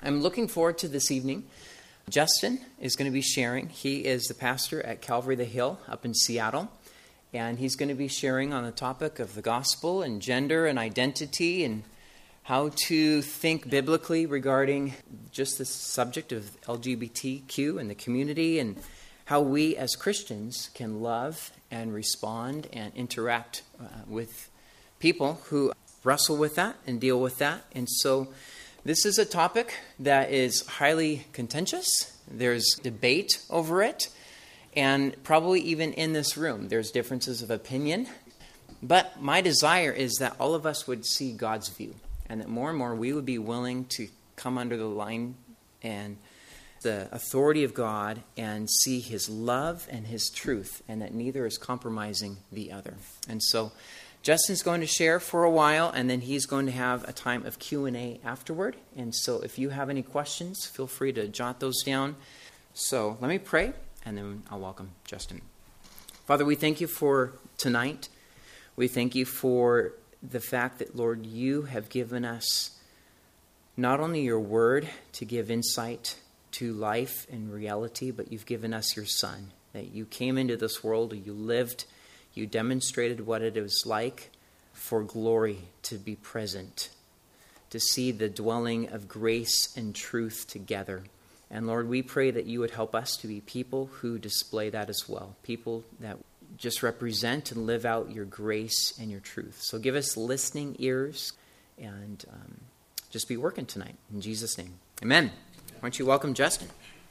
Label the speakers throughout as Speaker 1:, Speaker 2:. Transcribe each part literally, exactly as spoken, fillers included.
Speaker 1: I'm looking forward to this evening. Justin is going to be sharing. He is the pastor at Calvary the Hill up in Seattle. And he's going to be sharing on the topic of the gospel and gender and identity and how to think biblically regarding just the subject of L G B T Q and the community and how we as Christians can love and respond and interact uh, with people who wrestle with that and deal with that. And so this is a topic that is highly contentious. There's debate over it. And probably even in this room, there's differences of opinion. But my desire is that all of us would see God's view. And that more and more we would be willing to come under the line and the authority of God and see His love and His truth. And that neither is compromising the other. And so Justin's going to share for a while, and then he's going to have a time of Q and A afterward. And so if you have any questions, feel free to jot those down. So let me pray, and then I'll welcome Justin. Father, we thank you for tonight. We thank you for the fact that, Lord, you have given us not only your word to give insight to life and reality, but you've given us your Son, that you came into this world, you lived, you demonstrated what it was like for glory to be present, to see the dwelling of grace and truth together. And Lord, we pray that you would help us to be people who display that as well, people that just represent and live out your grace and your truth. So give us listening ears and um, just be working tonight. In Jesus' name, amen. Why don't you welcome Justin?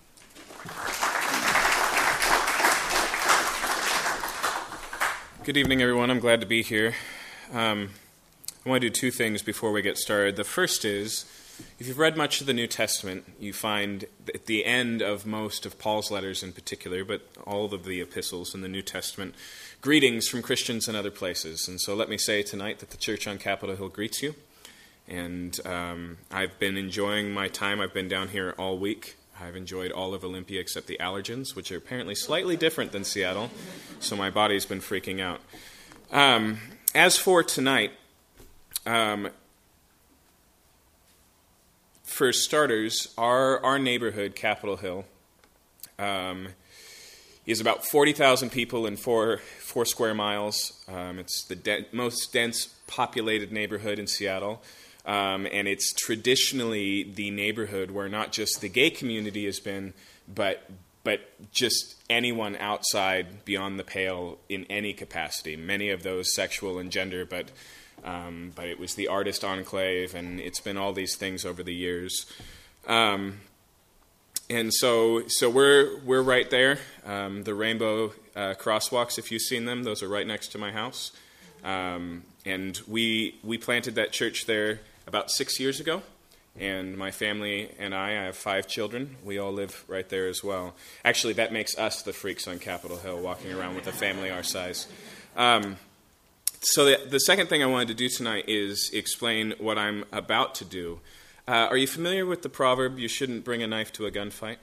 Speaker 2: Good evening, everyone. I'm glad to be here. Um, I want to do two things before we get started. The first is, if you've read much of the New Testament, you find at the end of most of Paul's letters in particular, but all of the epistles in the New Testament, greetings from Christians in other places. And so let me say tonight that the church on Capitol Hill greets you. And um, I've been enjoying my time. I've been down here all week. I've enjoyed all of Olympia except the allergens, which are apparently slightly different than Seattle, so my body's been freaking out. Um, as for tonight, um, for starters, our, our neighborhood, Capitol Hill, um, is about forty thousand people in four, four square miles. Um, it's the de- most dense populated neighborhood in Seattle. Um, and it's traditionally the neighborhood where not just the gay community has been, but but just anyone outside beyond the pale in any capacity. Many of those sexual and gender, but um, but it was the artist enclave, and it's been all these things over the years. Um, and so so we're we're right there. Um, the rainbow uh, crosswalks, if you've seen them, those are right next to my house. Um, and we we planted that church there about six years ago, and my family and I, I have five children, we all live right there as well. Actually, that makes us the freaks on Capitol Hill, walking around with a family our size. Um, so the, the second thing I wanted to do tonight is explain what I'm about to do. Uh, are you familiar with the proverb, you shouldn't bring a knife to a gunfight?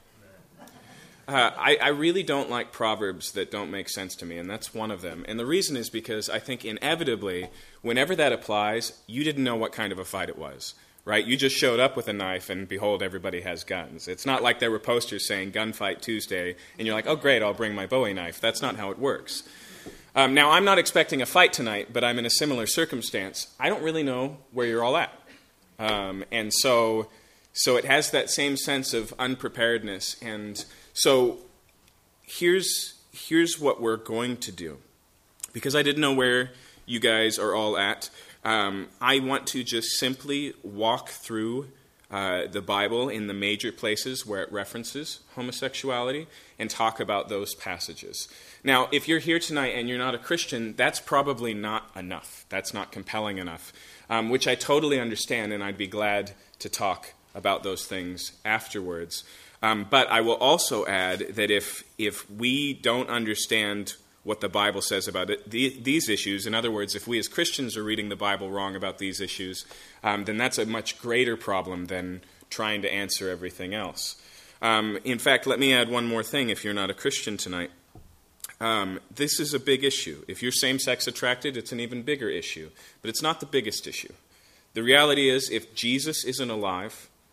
Speaker 2: Uh, I, I really don't like proverbs that don't make sense to me, and that's one of them. And the reason is because I think inevitably, whenever that applies, you didn't know what kind of a fight it was, right? You just showed up with a knife, and behold, everybody has guns. It's not like there were posters saying Gunfight Tuesday, and you're like, oh, great, I'll bring my Bowie knife. That's not how it works. Um, now, I'm not expecting a fight tonight, but I'm in a similar circumstance. I don't really know where you're all at. Um, and so, so it has that same sense of unpreparedness. And so here's here's what we're going to do. Because I didn't know where you guys are all at, um, I want to just simply walk through uh, the Bible in the major places where it references homosexuality and talk about those passages. Now, if you're here tonight and you're not a Christian, that's probably not enough. That's not compelling enough, um, which I totally understand, and I'd be glad to talk about those things afterwards. Um, but I will also add that if if we don't understand what the Bible says about it, the, these issues, in other words, if we as Christians are reading the Bible wrong about these issues, um, then that's a much greater problem than trying to answer everything else. Um, in fact, let me add one more thing if you're not a Christian tonight. Um, this is a big issue. If you're same-sex attracted, it's an even bigger issue. But it's not the biggest issue. The reality is, if Jesus isn't alive,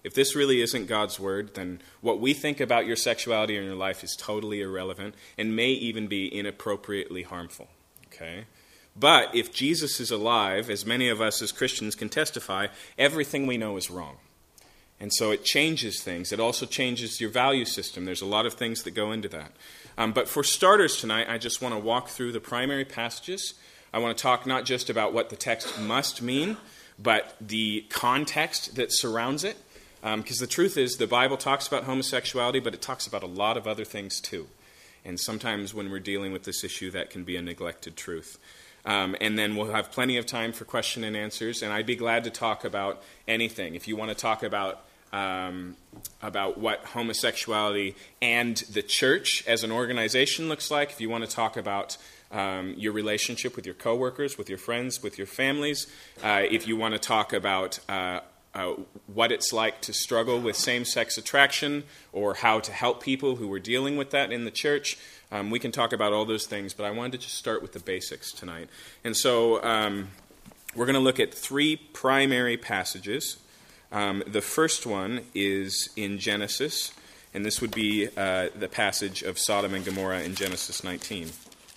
Speaker 2: if this really isn't God's word, then what we think about your sexuality in your life is totally irrelevant and may even be inappropriately harmful. Okay? But if Jesus is alive, as many of us as Christians can testify, everything we know is wrong. And so it changes things. It also changes your value system. There's a lot of things that go into that. Um, but for starters tonight, I just want to walk through the primary passages. I want to talk not just about what the text must mean, but the context that surrounds it. Because um, the truth is, the Bible talks about homosexuality, but it talks about a lot of other things too. And sometimes when we're dealing with this issue, that can be a neglected truth. Um, and then we'll have plenty of time for question and answers, and I'd be glad to talk about anything. If you want to talk about um, about what homosexuality and the church as an organization looks like, if you want to talk about um, your relationship with your coworkers, with your friends, with your families, uh, if you want to talk about uh, uh, what it's like to struggle with same-sex attraction or how to help people who are dealing with that in the church, Um, we can talk about all those things, but I wanted to just start with the basics tonight. And so um, we're going to look at three primary passages. Um, the first one is in Genesis, and this would be uh, the passage of Sodom and Gomorrah in Genesis nineteen.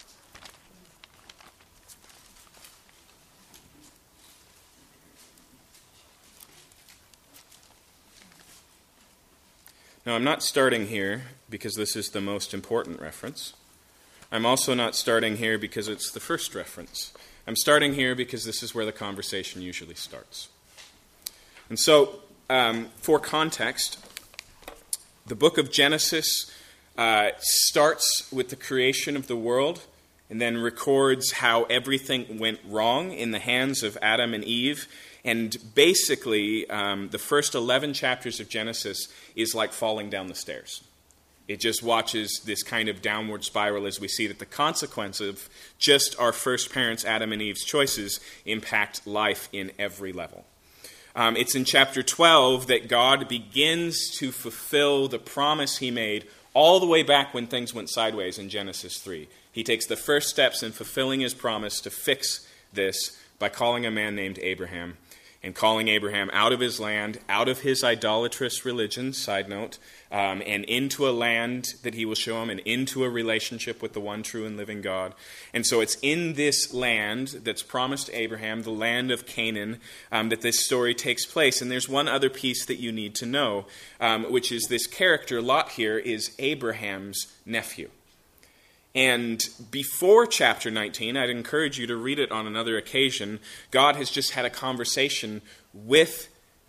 Speaker 2: Now, I'm not starting here because this is the most important reference. I'm also not starting here because it's the first reference. I'm starting here because this is where the conversation usually starts. And so, um, for context, the book of Genesis uh, starts with the creation of the world and then records how everything went wrong in the hands of Adam and Eve. And basically, um, the first eleven chapters of Genesis is like falling down the stairs. It just watches this kind of downward spiral as we see that the consequence of just our first parents, Adam and Eve's choices, impact life in every level. Um, it's in chapter twelve that God begins to fulfill the promise he made all the way back when things went sideways in Genesis three. He takes the first steps in fulfilling his promise to fix this by calling a man named Abraham. And calling Abraham out of his land, out of his idolatrous religion, side note, um, and into a land that he will show him, and into a relationship with the one true and living God. And so it's in this land that's promised to Abraham, the land of Canaan, um, that this story takes place. And there's one other piece that you need to know, um, which is this character, Lot here, is Abraham's nephew. And before chapter nineteen, I'd encourage you to read it on another occasion. God has just had a conversation with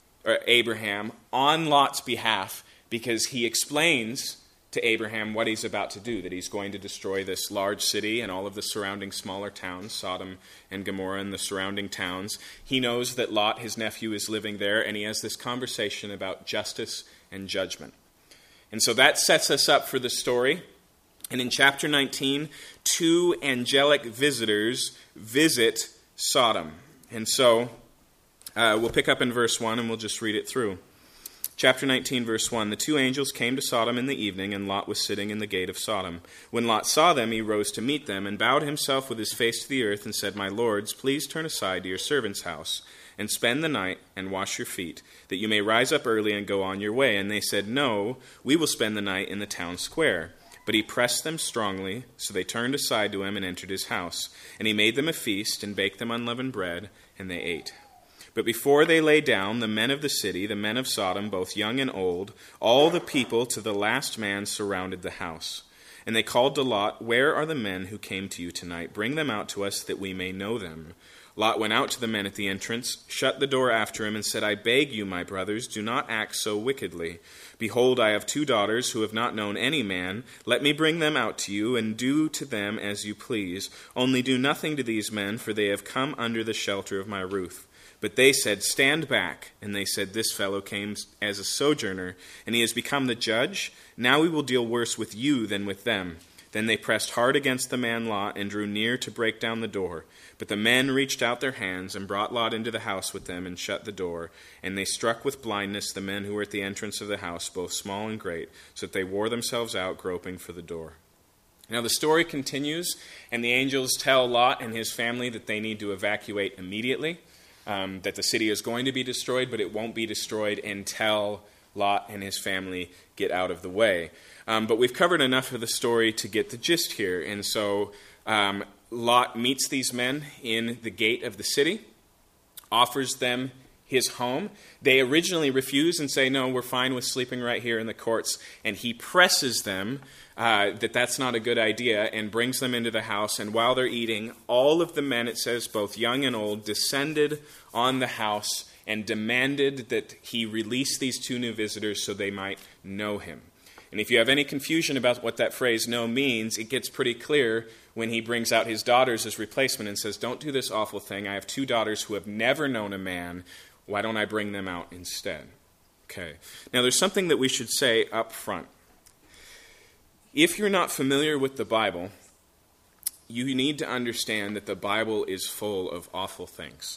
Speaker 2: Abraham on Lot's behalf because he explains to Abraham what he's about to do, that he's going to destroy this large city and all of the surrounding smaller towns, Sodom and Gomorrah and the surrounding towns. He knows that Lot, his nephew, is living there, and he has this conversation about justice and judgment. And so that sets us up for the story. And in chapter nineteen, two angelic visitors visit Sodom. And so uh, we'll pick up in verse one and we'll just read it through. Chapter nineteen, verse one, the two angels came to Sodom in the evening, and Lot was sitting in the gate of Sodom. When Lot saw them, he rose to meet them, and bowed himself with his face to the earth, and said, My lords, please turn aside to your servant's house, and spend the night, and wash your feet, that you may rise up early and go on your way. And they said, No, we will spend the night in the town square. But he pressed them strongly, so they turned aside to him and entered his house. And he made them a feast, and baked them unleavened bread, and they ate. But before they lay down, the men of the city, the men of Sodom, both young and old, all the people to the last man surrounded the house. And they called to Lot, Where are the men who came to you tonight? Bring them out to us, that we may know them. Lot went out to the men at the entrance, shut the door after him, and said, I beg you, my brothers, do not act so wickedly. Behold, I have two daughters who have not known any man. Let me bring them out to you, and do to them as you please. Only do nothing to these men, for they have come under the shelter of my roof. But they said, Stand back. And they said, This fellow came as a sojourner, and he has become the judge. Now we will deal worse with you than with them. Then they pressed hard against the man Lot, and drew near to break down the door. But the men reached out their hands, and brought Lot into the house with them, and shut the door. And they struck with blindness the men who were at the entrance of the house, both small and great, so that they wore themselves out, groping for the door. Now the story continues, and the angels tell Lot and his family that they need to evacuate immediately, um, that the city is going to be destroyed, but it won't be destroyed until Lot and his family get out of the way. Um, but we've covered enough of the story to get the gist here. And so um, Lot meets these men in the gate of the city, offers them his home. They originally refuse and say, no, we're fine with sleeping right here in the courts. And he presses them uh, that that's not a good idea and brings them into the house. And while they're eating, all of the men, it says, both young and old, descended on the house and demanded that he release these two new visitors so they might know him. And if you have any confusion about what that phrase know means, it gets pretty clear when he brings out his daughters as replacement and says, don't do this awful thing. I have two daughters who have never known a man. Why don't I bring them out instead? Okay. Now there's something that we should say up front. If you're not familiar with the Bible, you need to understand that the Bible is full of awful things.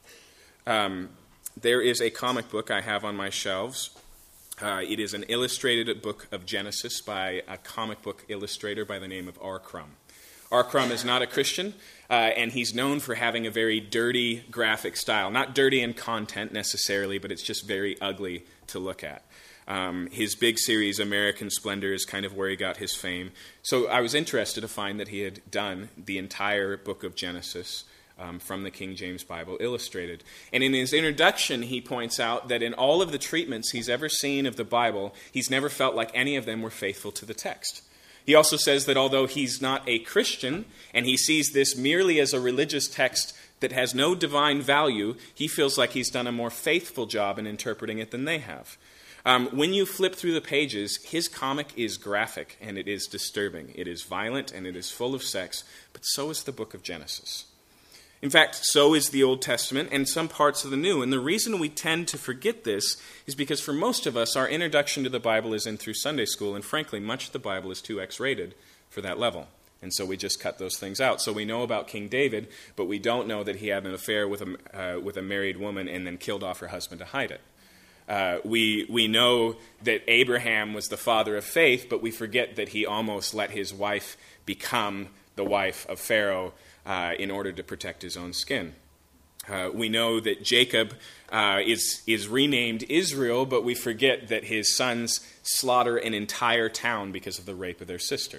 Speaker 2: Um, there is a comic book I have on my shelves. Uh, it is an illustrated book of Genesis by a comic book illustrator by the name of R. Crumb. R. Crumb is not a Christian, uh, and he's known for having a very dirty graphic style. Not dirty in content necessarily, but it's just very ugly to look at. Um, his big series, American Splendor, is kind of where he got his fame. So I was interested to find that he had done the entire book of Genesis um, from the King James Bible illustrated. And in his introduction, he points out that in all of the treatments he's ever seen of the Bible, he's never felt like any of them were faithful to the text. He also says that although he's not a Christian, and he sees this merely as a religious text that has no divine value, he feels like he's done a more faithful job in interpreting it than they have. Um, when you flip through the pages, his comic is graphic and it is disturbing. It is violent and it is full of sex, but so is the book of Genesis. In fact, so is the Old Testament and some parts of the New. And the reason we tend to forget this is because for most of us, our introduction to the Bible is in through Sunday school, and frankly, much of the Bible is too X-rated for that level. And so we just cut those things out. So we know about King David, but we don't know that he had an affair with a, uh, with a married woman and then killed off her husband to hide it. Uh, we we know that Abraham was the father of faith, but we forget that he almost let his wife become the wife of Pharaoh uh, in order to protect his own skin. Uh, we know that Jacob uh, is is renamed Israel, but we forget that his sons slaughter an entire town because of the rape of their sister.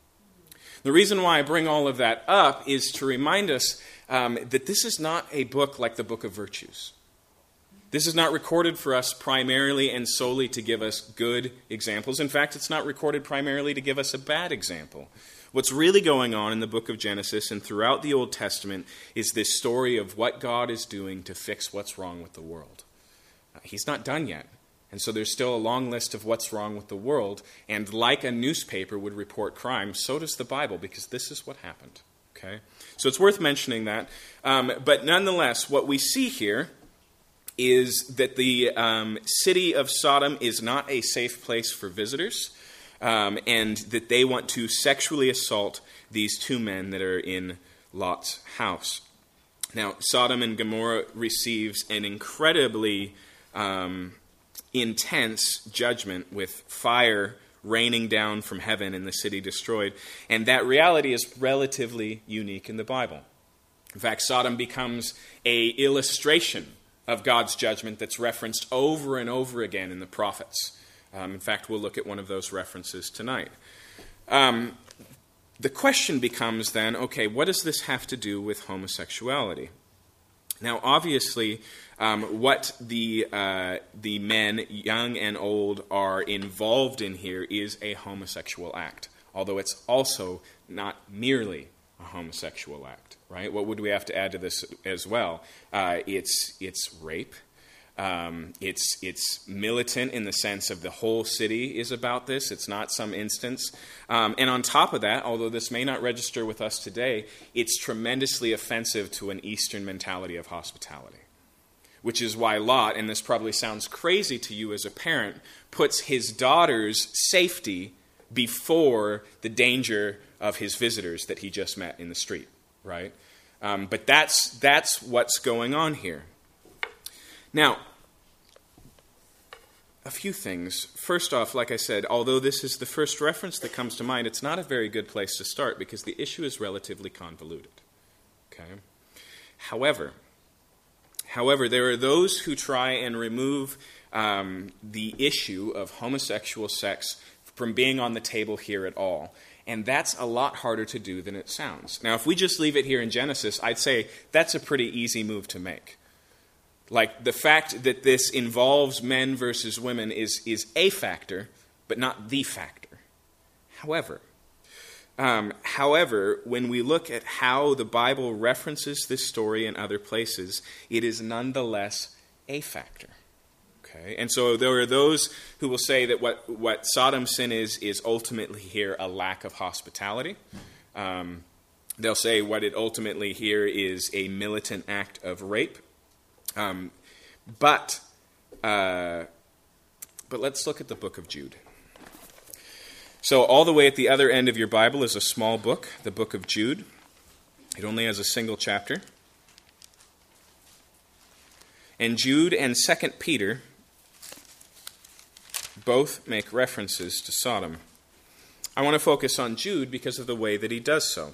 Speaker 2: The reason why I bring all of that up is to remind us um, that this is not a book like the Book of Virtues. This is not recorded for us primarily and solely to give us good examples. In fact, it's not recorded primarily to give us a bad example. What's really going on in the book of Genesis and throughout the Old Testament is this story of what God is doing to fix what's wrong with the world. Uh, he's not done yet. And so there's still a long list of what's wrong with the world. And like a newspaper would report crime, so does the Bible, because this is what happened. Okay? So it's worth mentioning that. Um, but nonetheless, what we see here is that the um, city of Sodom is not a safe place for visitors, um, and that they want to sexually assault these two men that are in Lot's house. Now, Sodom and Gomorrah receives an incredibly um, intense judgment with fire raining down from heaven and the city destroyed, and that reality is relatively unique in the Bible. In fact, Sodom becomes an illustration of God's judgment that's referenced over and over again in the prophets. Um, in fact, we'll look at one of those references tonight. Um, the question becomes then, okay, what does this have to do with homosexuality? Now, obviously, um, what the uh, the men, young and old, are involved in here is a homosexual act, although it's also not merely a homosexual act. Right? What would we have to add to this as well? Uh, it's it's rape. Um, it's it's militant in the sense of the whole city is about this. It's not some instance. Um, and on top of that, although this may not register with us today, it's tremendously offensive to an Eastern mentality of hospitality. Which is why Lot, and this probably sounds crazy to you as a parent, puts his daughter's safety before the danger of his visitors that he just met in the street. Right? Um, but that's that's what's going on here. Now, a few things. First off, like I said, although this is the first reference that comes to mind, it's not a very good place to start because the issue is relatively convoluted. Okay? However, however, there are those who try and remove um, the issue of homosexual sex from being on the table here at all. And that's a lot harder to do than it sounds. Now, if we just leave it here in Genesis, I'd say that's a pretty easy move to make. Like, the fact that this involves men versus women is, is a factor, but not the factor. However, um, however, when we look at how the Bible references this story in other places, it is nonetheless a factor. Okay? And so there are those who will say that what, what Sodom's sin is, is ultimately here a lack of hospitality. Um, they'll say what it ultimately here is a militant act of rape. Um, but, uh, but let's look at the book of Jude. So all the way at the other end of your Bible is a small book, the book of Jude. It only has a single chapter. And Jude and Second Peter both make references to Sodom. I want to focus on Jude because of the way that he does so.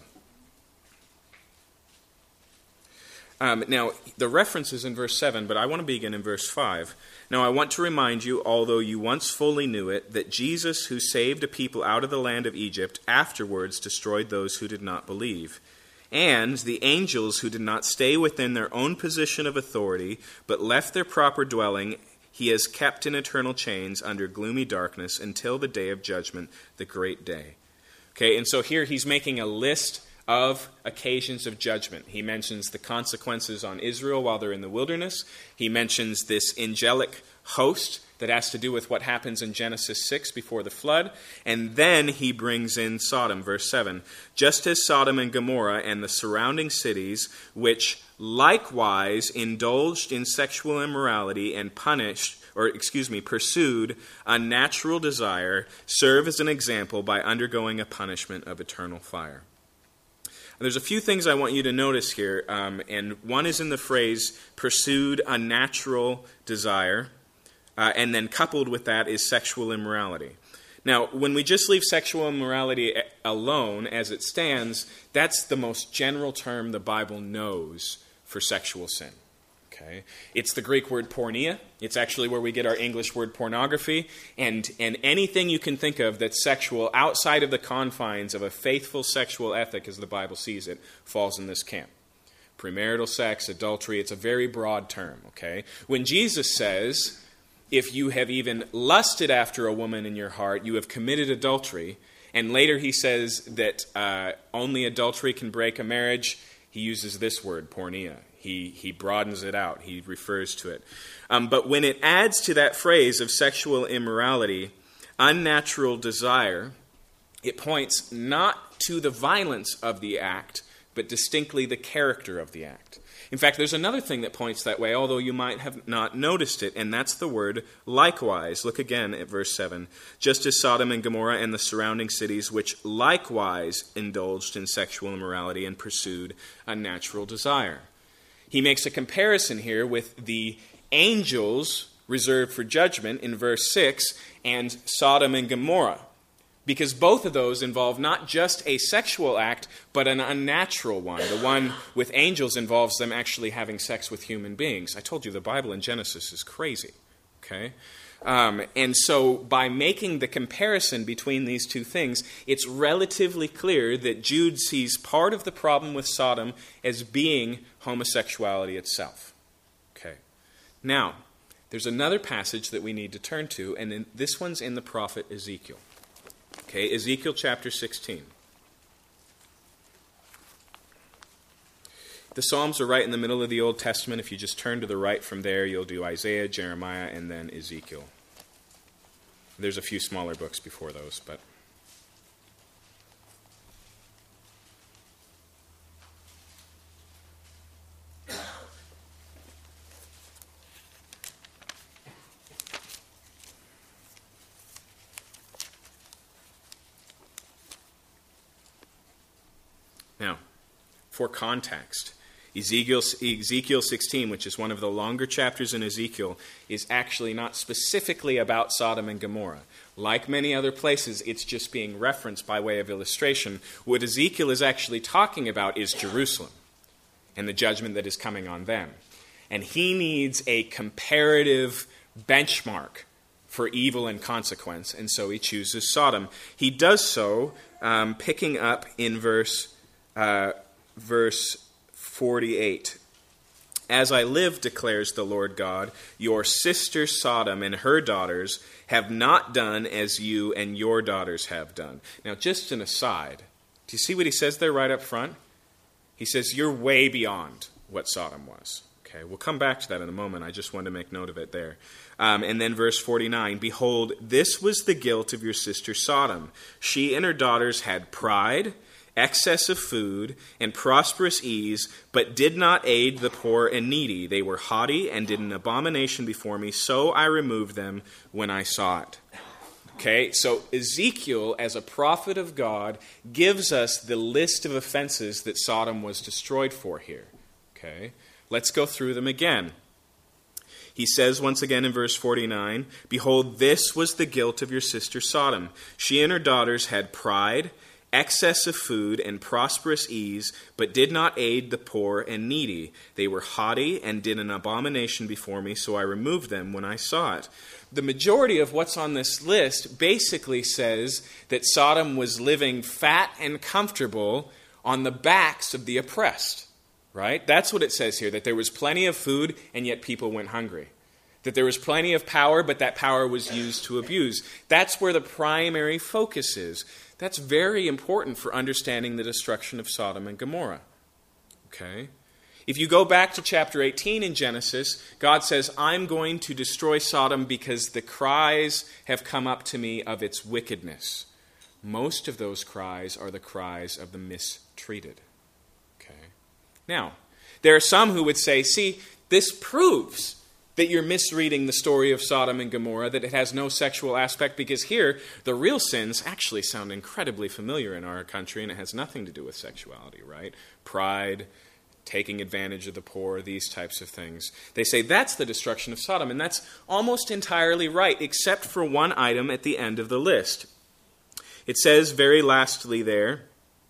Speaker 2: Um, now, the reference is in verse seven, but I want to begin in verse five. Now, I want to remind you, although you once fully knew it, that Jesus, who saved a people out of the land of Egypt, afterwards destroyed those who did not believe. And the angels who did not stay within their own position of authority, but left their proper dwelling, he has kept in eternal chains under gloomy darkness until the day of judgment, the great day. Okay, and so here he's making a list of occasions of judgment. He mentions the consequences on Israel while they're in the wilderness. He mentions this angelic host that has to do with what happens in Genesis six before the flood. And then he brings in Sodom, verse seven. Just as Sodom and Gomorrah and the surrounding cities, which likewise indulged in sexual immorality and punished, or excuse me, pursued unnatural desire, serve as an example by undergoing a punishment of eternal fire. There's a few things I want you to notice here, um, and one is in the phrase, pursued unnatural desire, uh, and then coupled with that is sexual immorality. Now, when we just leave sexual immorality alone as it stands, that's the most general term the Bible knows for sexual sin. Okay. It's the Greek word porneia. It's actually where we get our English word pornography. And, and anything you can think of that's sexual outside of the confines of a faithful sexual ethic as the Bible sees it falls in this camp. Premarital sex, adultery, it's a very broad term. Okay. When Jesus says, if you have even lusted after a woman in your heart, you have committed adultery, and later he says that uh, only adultery can break a marriage, he uses this word, porneia. He he broadens it out. He refers to it. Um, but when it adds to that phrase of sexual immorality, unnatural desire, it points not to the violence of the act, but distinctly the character of the act. In fact, there's another thing that points that way, although you might have not noticed it, and that's the word likewise. Look again at verse seven. Just as Sodom and Gomorrah and the surrounding cities, which likewise indulged in sexual immorality and pursued unnatural desire. He makes a comparison here with the angels reserved for judgment in verse six and Sodom and Gomorrah, because both of those involve not just a sexual act, but an unnatural one. The one with angels involves them actually having sex with human beings. I told you the Bible in Genesis is crazy. Okay? Um, and so by making the comparison between these two things, it's relatively clear that Jude sees part of the problem with Sodom as being homosexuality itself. Okay. Now, there's another passage that we need to turn to, and in, this one's in the prophet Ezekiel. Okay, Ezekiel chapter sixteen. The Psalms are right in the middle of the Old Testament. If you just turn to the right from there, you'll do Isaiah, Jeremiah, and then Ezekiel. There's a few smaller books before those, but... Now, for context, Ezekiel, Ezekiel sixteen, which is one of the longer chapters in Ezekiel, is actually not specifically about Sodom and Gomorrah. Like many other places, it's just being referenced by way of illustration. What Ezekiel is actually talking about is Jerusalem and the judgment that is coming on them. And he needs a comparative benchmark for evil and consequence, and so he chooses Sodom. He does so um, picking up in verse uh, verse forty-eight. As I live, declares the Lord God, your sister Sodom and her daughters have not done as you and your daughters have done. Now, just an aside, do you see what he says there right up front? He says, you're way beyond what Sodom was. Okay, we'll come back to that in a moment. I just wanted to make note of it there. Um, and then verse forty-nine, behold, this was the guilt of your sister Sodom. She and her daughters had pride, excess of food, and prosperous ease, but did not aid the poor and needy. They were haughty and did an abomination before me, so I removed them when I saw it. Okay, so Ezekiel, as a prophet of God, gives us the list of offenses that Sodom was destroyed for here. Okay, let's go through them again. He says once again in verse forty-nine, behold, this was the guilt of your sister Sodom. She and her daughters had pride, excess of food, and prosperous ease, but did not aid the poor and needy. They were haughty and did an abomination before me, so I removed them when I saw it. The majority of what's on this list basically says that Sodom was living fat and comfortable on the backs of the oppressed. Right? That's what it says here, that there was plenty of food and yet people went hungry. That there was plenty of power, but that power was used to abuse. That's where the primary focus is. That's very important for understanding the destruction of Sodom and Gomorrah. Okay? If you go back to chapter eighteen in Genesis, God says, I'm going to destroy Sodom because the cries have come up to me of its wickedness. Most of those cries are the cries of the mistreated. Now, there are some who would say, see, this proves that you're misreading the story of Sodom and Gomorrah, that it has no sexual aspect, because here, the real sins actually sound incredibly familiar in our country, and it has nothing to do with sexuality, right? Pride, taking advantage of the poor, these types of things. They say that's the destruction of Sodom, and that's almost entirely right, except for one item at the end of the list. It says very lastly there,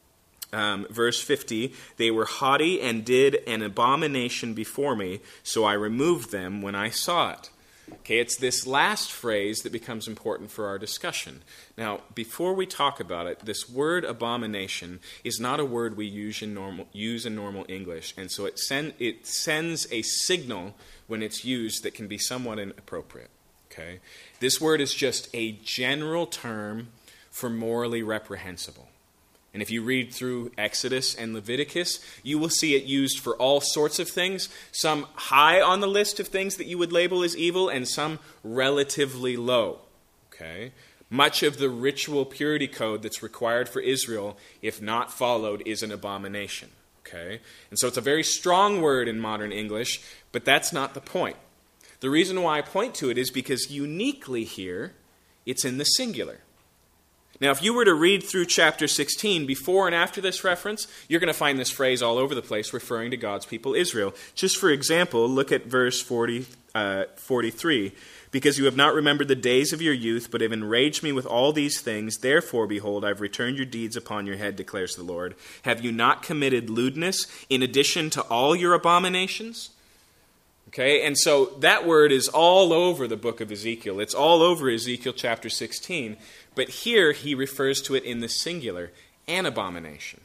Speaker 2: Um, verse fifty, they were haughty and did an abomination before me, so I removed them when I saw it. Okay, it's this last phrase that becomes important for our discussion. Now, before we talk about it, this word abomination is not a word we use in normal, use in normal English, and so it, send, it sends a signal when it's used that can be somewhat inappropriate. Okay, this word is just a general term for morally reprehensible. And if you read through Exodus and Leviticus, you will see it used for all sorts of things, some high on the list of things that you would label as evil, and some relatively low. Okay? Much of the ritual purity code that's required for Israel, if not followed, is an abomination. Okay? And so it's a very strong word in modern English, but that's not the point. The reason why I point to it is because uniquely here, it's in the singular. Now, if you were to read through chapter sixteen, before and after this reference, you're going to find this phrase all over the place referring to God's people Israel. Just for example, look at verse forty, uh, forty-three. Because you have not remembered the days of your youth, but have enraged me with all these things, therefore, behold, I've returned your deeds upon your head, declares the Lord. Have you not committed lewdness in addition to all your abominations? Okay, and so that word is all over the book of Ezekiel. It's all over Ezekiel chapter sixteen. But here he refers to it in the singular, an abomination.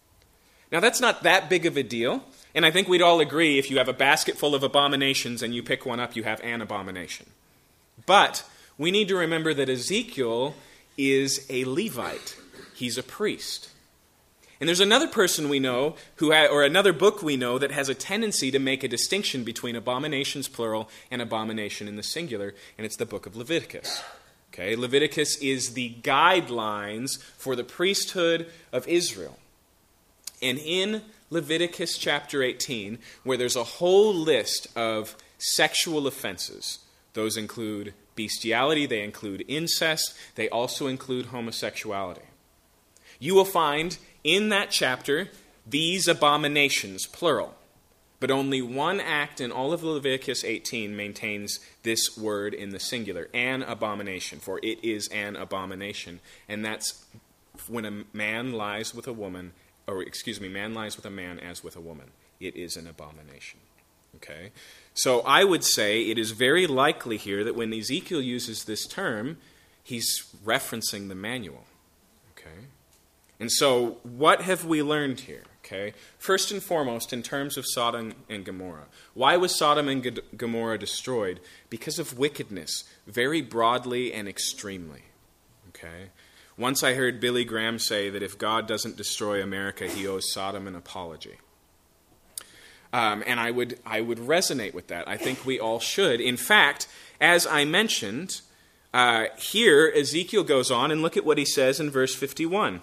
Speaker 2: Now that's not that big of a deal. And I think we'd all agree if you have a basket full of abominations and you pick one up, you have an abomination. But we need to remember that Ezekiel is a Levite. He's a priest. And there's another person we know, who ha- or another book we know, that has a tendency to make a distinction between abominations plural and abomination in the singular, and it's the book of Leviticus. Okay, Leviticus is the guidelines for the priesthood of Israel. And in Leviticus chapter eighteen, where there's a whole list of sexual offenses, those include bestiality, they include incest, they also include homosexuality. You will find in that chapter these abominations, plural. But only one act in all of Leviticus eighteen maintains this word in the singular, an abomination, for it is an abomination. And that's when a man lies with a woman, or excuse me, man lies with a man as with a woman. It is an abomination. Okay? So I would say it is very likely here that when Ezekiel uses this term, he's referencing the manual. Okay? And so what have we learned here? Okay? First and foremost, in terms of Sodom and Gomorrah. Why was Sodom and Gomorrah destroyed? Because of wickedness, very broadly and extremely. Okay? Once I heard Billy Graham say that if God doesn't destroy America, he owes Sodom an apology. Um, and I would I would resonate with that. I think we all should. In fact, as I mentioned, uh, here Ezekiel goes on, and look at what he says in verse fifty-one.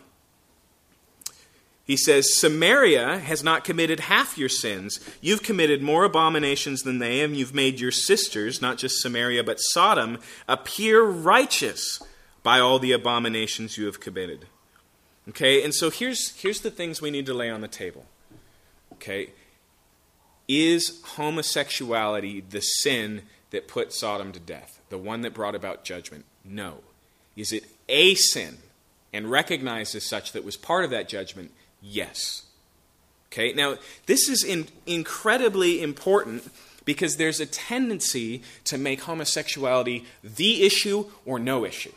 Speaker 2: He says, Samaria has not committed half your sins. You've committed more abominations than they, and you've made your sisters, not just Samaria, but Sodom, appear righteous by all the abominations you have committed. Okay, and so here's, here's the things we need to lay on the table. Okay, is homosexuality the sin that put Sodom to death? The one that brought about judgment? No. Is it a sin and recognized as such that was part of that judgment? Yes. Okay, now this is in, incredibly important because there's a tendency to make homosexuality the issue or no issue.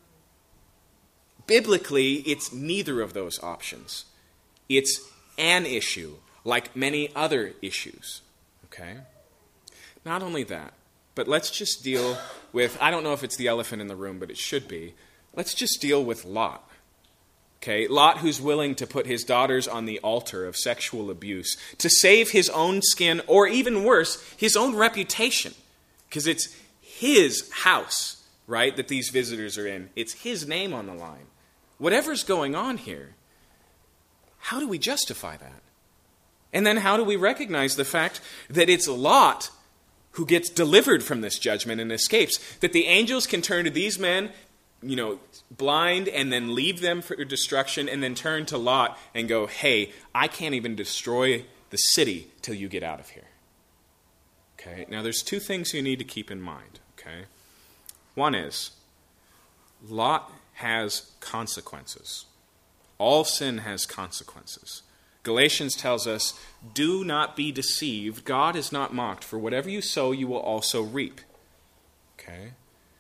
Speaker 2: Biblically, it's neither of those options. It's an issue, like many other issues. Okay? Not only that, but let's just deal with, I don't know if it's the elephant in the room, but it should be. Let's just deal with Lot. Okay, Lot, who's willing to put his daughters on the altar of sexual abuse to save his own skin, or even worse, his own reputation. Because it's his house, right, that these visitors are in. It's his name on the line. Whatever's going on here, how do we justify that? And then how do we recognize the fact that it's Lot who gets delivered from this judgment and escapes? That the angels can turn to these men, you know, blind, and then leave them for destruction, and then turn to Lot and go, hey, I can't even destroy the city till you get out of here. Okay, now there's two things you need to keep in mind. Okay, one is, Lot has consequences. All sin has consequences. Galatians tells us, do not be deceived. God is not mocked. For whatever you sow, you will also reap. Okay?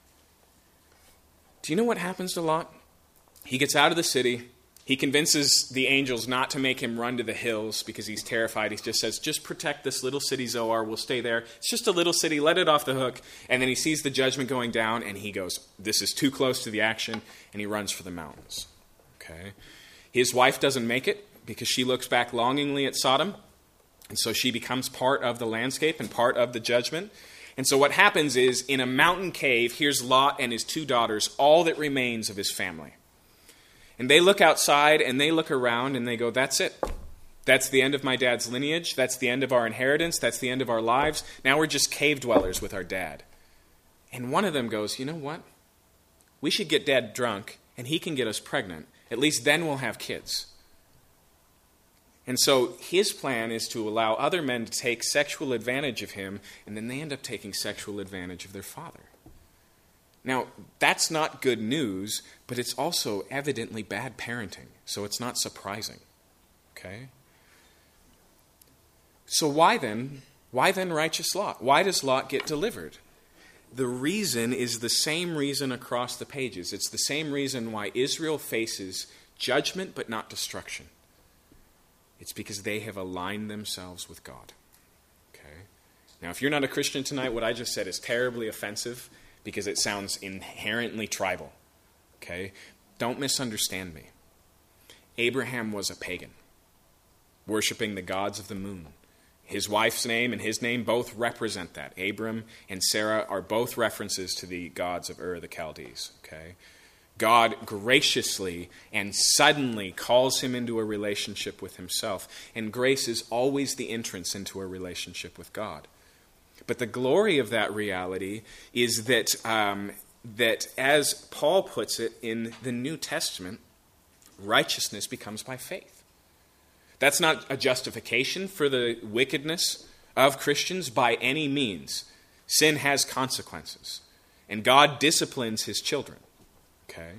Speaker 2: Do you know what happens to Lot? He gets out of the city. He convinces the angels not to make him run to the hills because he's terrified. He just says, just protect this little city, Zoar. We'll stay there. It's just a little city. Let it off the hook. And then he sees the judgment going down, and he goes, this is too close to the action, and he runs for the mountains. Okay? His wife doesn't make it because she looks back longingly at Sodom, and so she becomes part of the landscape and part of the judgment. And so what happens is, in a mountain cave, here's Lot and his two daughters, all that remains of his family. And they look outside, and they look around, and they go, that's it. That's the end of my dad's lineage. That's the end of our inheritance. That's the end of our lives. Now we're just cave dwellers with our dad. And one of them goes, you know what? We should get dad drunk, and he can get us pregnant. At least then we'll have kids. And so his plan is to allow other men to take sexual advantage of him, and then they end up taking sexual advantage of their father. Now, that's not good news, but it's also evidently bad parenting, so it's not surprising. Okay? So why then, why then righteous Lot? Why does Lot get delivered? The reason is the same reason across the pages. It's the same reason why Israel faces judgment but not destruction. It's because they have aligned themselves with God. Okay? Now, if you're not a Christian tonight, what I just said is terribly offensive because it sounds inherently tribal. Okay? Don't misunderstand me. Abraham was a pagan, worshiping the gods of the moon. His wife's name and his name both represent that. Abram and Sarah are both references to the gods of Ur the Chaldees. Okay? God graciously and suddenly calls him into a relationship with himself. And grace is always the entrance into a relationship with God. But the glory of that reality is that, um, that as Paul puts it in the New Testament, righteousness becomes by faith. That's not a justification for the wickedness of Christians by any means. Sin has consequences. And God disciplines his children. Okay?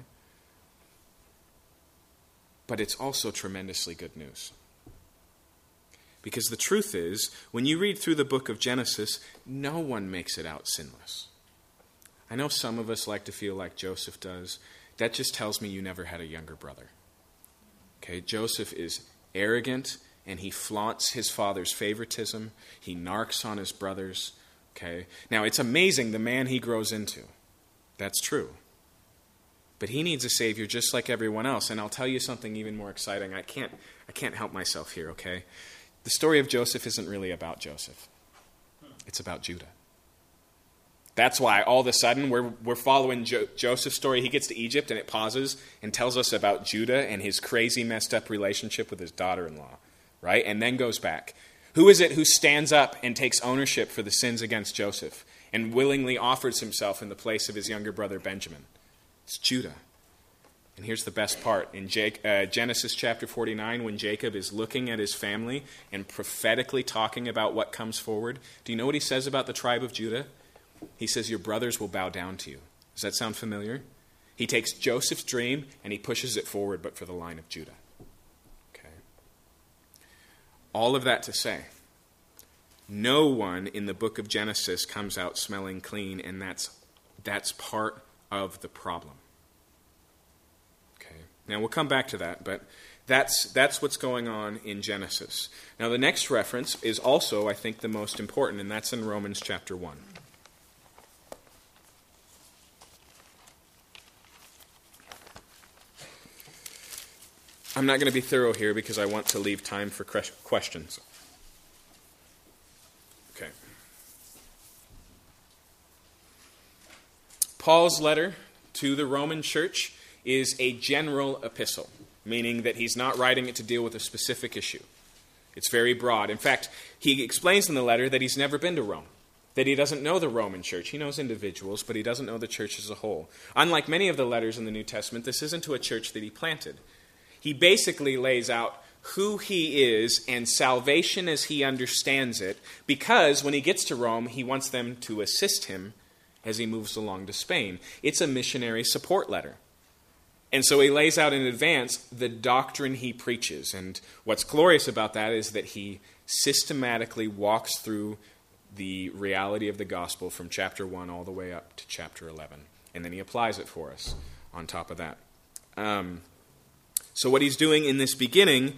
Speaker 2: But it's also tremendously good news. Because the truth is, when you read through the book of Genesis, no one makes it out sinless. I know some of us like to feel like Joseph does. That just tells me you never had a younger brother. Okay, Joseph is arrogant, and he flaunts his father's favoritism. He narcs on his brothers. Okay, now it's amazing the man he grows into. That's true. But he needs a Savior just like everyone else. And I'll tell you something even more exciting. I can't, I can't help myself here, okay? The story of Joseph isn't really about Joseph. It's about Judah. That's why all of a sudden we're, we're following jo- Joseph's story. He gets to Egypt and it pauses and tells us about Judah and his crazy messed up relationship with his daughter-in-law, right? And then goes back. Who is it who stands up and takes ownership for the sins against Joseph and willingly offers himself in the place of his younger brother Benjamin? It's Judah. And here's the best part. In Jake, uh, Genesis chapter forty-nine, when Jacob is looking at his family and prophetically talking about what comes forward, do you know what he says about the tribe of Judah? He says, your brothers will bow down to you. Does that sound familiar? He takes Joseph's dream and he pushes it forward, but for the line of Judah. Okay. All of that to say, no one in the book of Genesis comes out smelling clean, and that's that's part of the problem. Okay. Now we'll come back to that, but that's that's what's going on in Genesis. Now the next reference is also, I think, the most important, and that's in Romans chapter one. I'm not going to be thorough here because I want to leave time for questions. Okay. Paul's letter to the Roman church is a general epistle, meaning that he's not writing it to deal with a specific issue. It's very broad. In fact, he explains in the letter that he's never been to Rome, that he doesn't know the Roman church. He knows individuals, but he doesn't know the church as a whole. Unlike many of the letters in the New Testament, this isn't to a church that he planted. He basically lays out who he is and salvation as he understands it, because when he gets to Rome, he wants them to assist him as he moves along to Spain. It's a missionary support letter. And so he lays out in advance the doctrine he preaches. And what's glorious about that is that he systematically walks through the reality of the gospel from chapter one all the way up to chapter eleven. And then he applies it for us on top of that. Um... So what he's doing in this beginning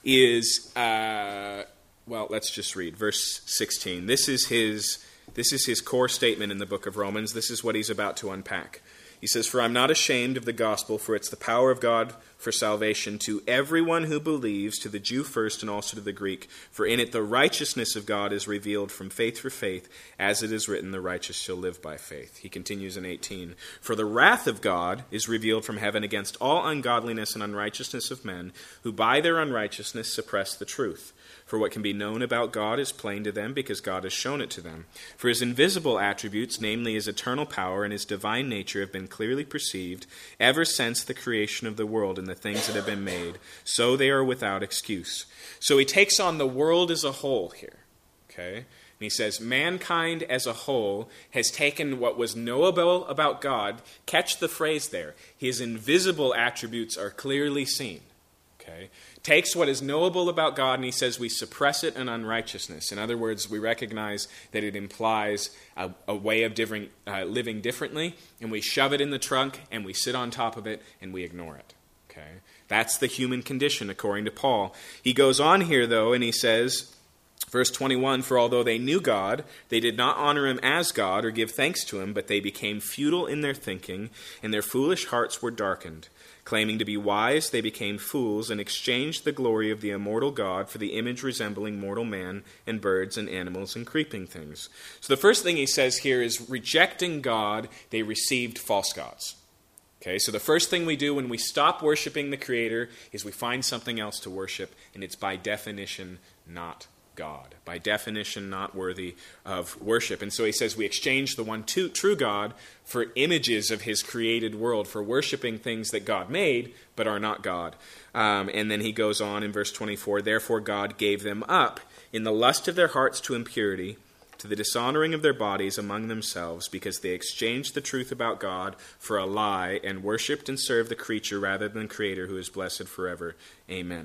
Speaker 2: is, uh, well, let's just read verse sixteen. This is his this is his core statement in the book of Romans. This is what he's about to unpack. He says, "For I'm not ashamed of the gospel, for it's the power of God for salvation to everyone who believes, to the Jew first and also to the Greek. For in it the righteousness of God is revealed from faith for faith, as it is written, the righteous shall live by faith." He continues in eighteen, "For the wrath of God is revealed from heaven against all ungodliness and unrighteousness of men, who by their unrighteousness suppress the truth. For what can be known about God is plain to them, because God has shown it to them. For his invisible attributes, namely his eternal power and his divine nature, have been clearly perceived ever since the creation of the world and the things that have been made. So they are without excuse." So he takes on the world as a whole here. Okay? And he says, mankind as a whole has taken what was knowable about God. Catch the phrase there. His invisible attributes are clearly seen. Okay? Takes what is knowable about God and he says we suppress it in unrighteousness. In other words, we recognize that it implies a, a way of different, uh, living differently, and we shove it in the trunk and we sit on top of it and we ignore it. Okay, that's the human condition according to Paul. He goes on here though and he says, verse twenty-one, "For although they knew God, they did not honor him as God or give thanks to him, but they became futile in their thinking, and their foolish hearts were darkened. Claiming to be wise, they became fools and exchanged the glory of the immortal God for the image resembling mortal man and birds and animals and creeping things." So the first thing he says here is, rejecting God, they received false gods. Okay, so the first thing we do when we stop worshiping the Creator is we find something else to worship, and it's by definition not God. By definition, not worthy of worship. And so he says we exchange the one true God for images of his created world, for worshiping things that God made but are not God. Um, and then he goes on in verse twenty-four, "Therefore God gave them up in the lust of their hearts to impurity, to the dishonoring of their bodies among themselves, because they exchanged the truth about God for a lie, and worshipped and served the creature rather than the Creator, who is blessed forever. Amen." And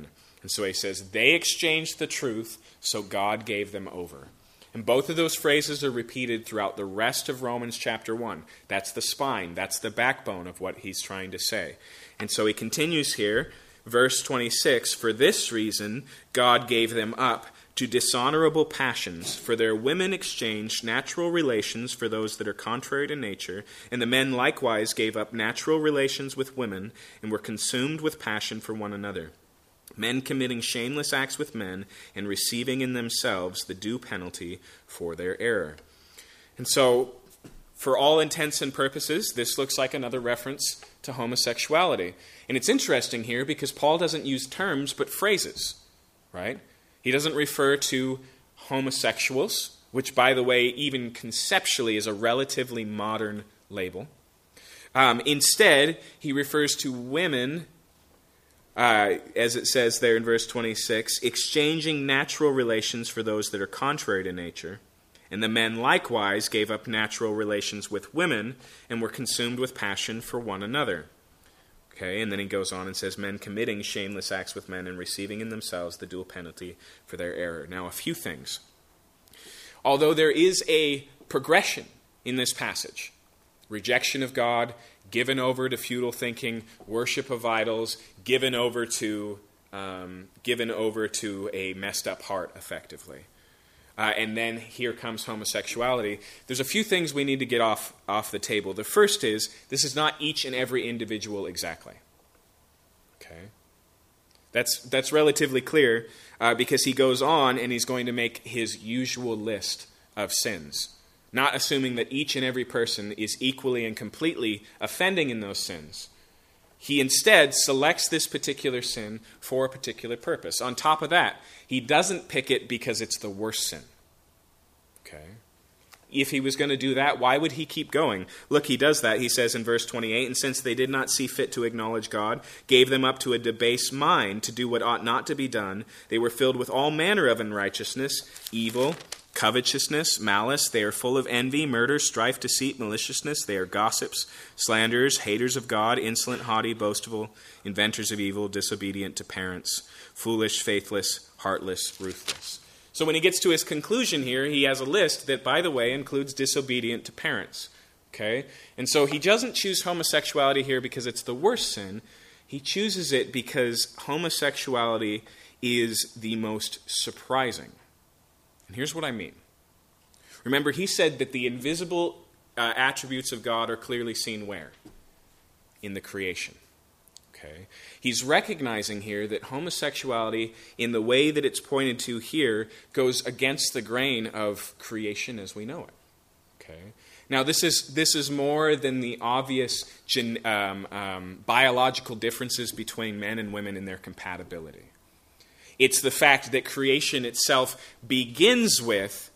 Speaker 2: And so he says, they exchanged the truth, so God gave them over. And both of those phrases are repeated throughout the rest of Romans chapter one. That's the spine, that's the backbone of what he's trying to say. And so he continues here, verse twenty-six, for this reason God gave them up to dishonorable passions, for their women exchanged natural relations for those that are contrary to nature, and the men likewise gave up natural relations with women, and were consumed with passion for one another, men committing shameless acts with men, and receiving in themselves the due penalty for their error. And so, for all intents and purposes, this looks like another reference to homosexuality. And it's interesting here because Paul doesn't use terms but phrases, right? He doesn't refer to homosexuals, which, by the way, even conceptually is a relatively modern label. Um, instead, he refers to women, uh, as it says there in verse twenty-six, exchanging natural relations for those that are contrary to nature. And the men likewise gave up natural relations with women and were consumed with passion for one another. Okay, and then he goes on and says, men committing shameless acts with men and receiving in themselves the dual penalty for their error. Now, a few things. Although there is a progression in this passage, rejection of God, given over to futile thinking, worship of idols, given over to um, given over to a messed up heart, effectively. Uh, and then here comes homosexuality. There's a few things we need to get off, off the table. The first is, this is not each and every individual exactly. Okay? That's, that's relatively clear uh, because he goes on and he's going to make his usual list of sins, not assuming that each and every person is equally and completely offending in those sins. He instead selects this particular sin for a particular purpose. On top of that, he doesn't pick it because it's the worst sin. Okay? If he was going to do that, why would he keep going? Look, he does that. He says in verse twenty-eight, and since they did not see fit to acknowledge God, gave them up to a debased mind to do what ought not to be done, they were filled with all manner of unrighteousness, evil, covetousness, malice. They are full of envy, murder, strife, deceit, maliciousness. They are gossips, slanderers, haters of God, insolent, haughty, boastful, inventors of evil, disobedient to parents, foolish, faithless, heartless, ruthless. So when he gets to his conclusion here, he has a list that, by the way, includes disobedient to parents. Okay? And so he doesn't choose homosexuality here because it's the worst sin. He chooses it because homosexuality is the most surprising. And here's what I mean. Remember, he said that the invisible uh, attributes of God are clearly seen where? In the creation. Okay? He's recognizing here that homosexuality, in the way that it's pointed to here, goes against the grain of creation as we know it. Okay? Now, this is this is more than the obvious gen, um, um, biological differences between men and women in their compatibility. It's the fact that creation itself begins with,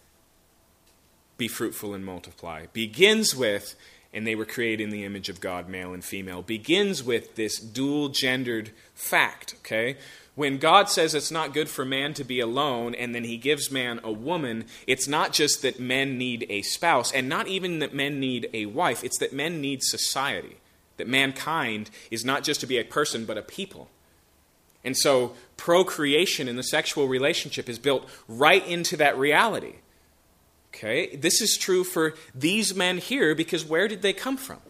Speaker 2: be fruitful and multiply. Begins with, and they were created in the image of God, male and female. Begins with this dual-gendered fact, okay? When God says it's not good for man to be alone, and then he gives man a woman, it's not just that men need a spouse, and not even that men need a wife. It's that men need society. That mankind is not just to be a person, but a people. And so procreation in the sexual relationship is built right into that reality. Okay? This is true for these men here because where did they come from?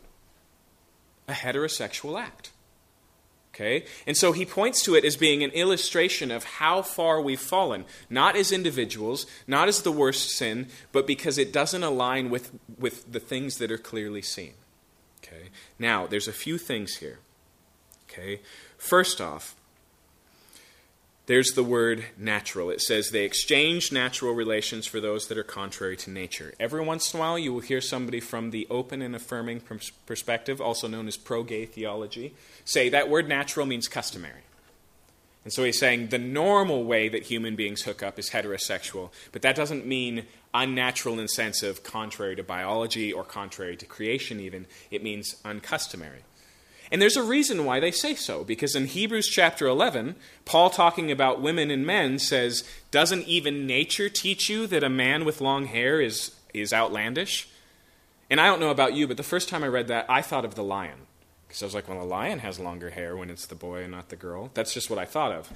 Speaker 2: A heterosexual act. Okay? And so he points to it as being an illustration of how far we've fallen, not as individuals, not as the worst sin, but because it doesn't align with, with the things that are clearly seen. Okay? Now, there's a few things here. Okay? First off, there's the word natural. It says they exchange natural relations for those that are contrary to nature. Every once in a while you will hear somebody from the open and affirming perspective, also known as pro-gay theology, say that word natural means customary. And so he's saying the normal way that human beings hook up is heterosexual, but that doesn't mean unnatural in the sense of contrary to biology or contrary to creation even. It means uncustomary. And there's a reason why they say so, because in Hebrews chapter eleven, Paul talking about women and men says, doesn't even nature teach you that a man with long hair is, is outlandish? And I don't know about you, but the first time I read that, I thought of the lion. Because I was like, well, a lion has longer hair when it's the boy and not the girl. That's just what I thought of.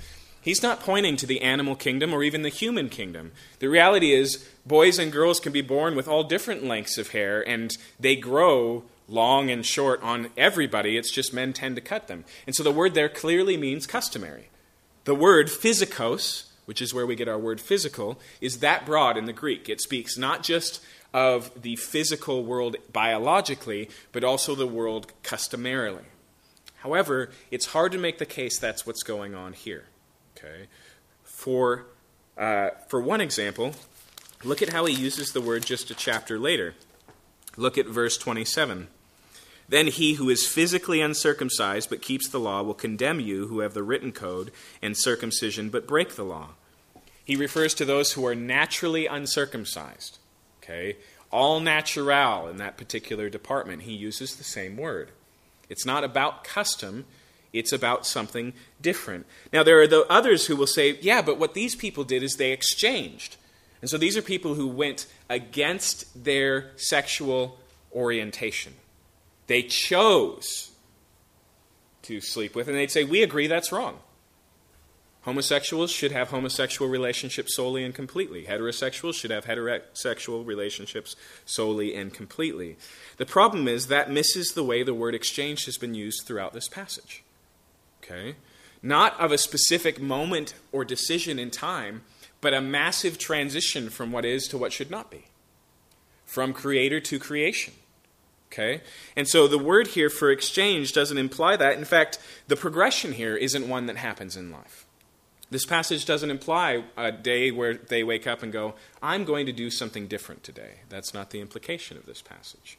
Speaker 2: He's not pointing to the animal kingdom or even the human kingdom. The reality is boys and girls can be born with all different lengths of hair, and they grow long and short on everybody. It's just men tend to cut them. And so the word there clearly means customary. The word physikos, which is where we get our word physical, is that broad in the Greek. It speaks not just of the physical world biologically, but also the world customarily. However, it's hard to make the case that's what's going on here. Okay, for uh, for one example, look at how he uses the word just a chapter later. Look at verse twenty-seven. Then he who is physically uncircumcised but keeps the law will condemn you who have the written code and circumcision but break the law. He refers to those who are naturally uncircumcised. Okay, all natural in that particular department. He uses the same word. It's not about custom. It's about something different. Now, there are the others who will say, yeah, but what these people did is they exchanged. And so these are people who went against their sexual orientation. They chose to sleep with, and they'd say, we agree that's wrong. Homosexuals should have homosexual relationships solely and completely. Heterosexuals should have heterosexual relationships solely and completely. The problem is that misses the way the word exchange has been used throughout this passage. Okay? Not of a specific moment or decision in time, but a massive transition from what is to what should not be. From creator to creation. Okay? And so the word here for exchange doesn't imply that. In fact, the progression here isn't one that happens in life. This passage doesn't imply a day where they wake up and go, I'm going to do something different today. That's not the implication of this passage.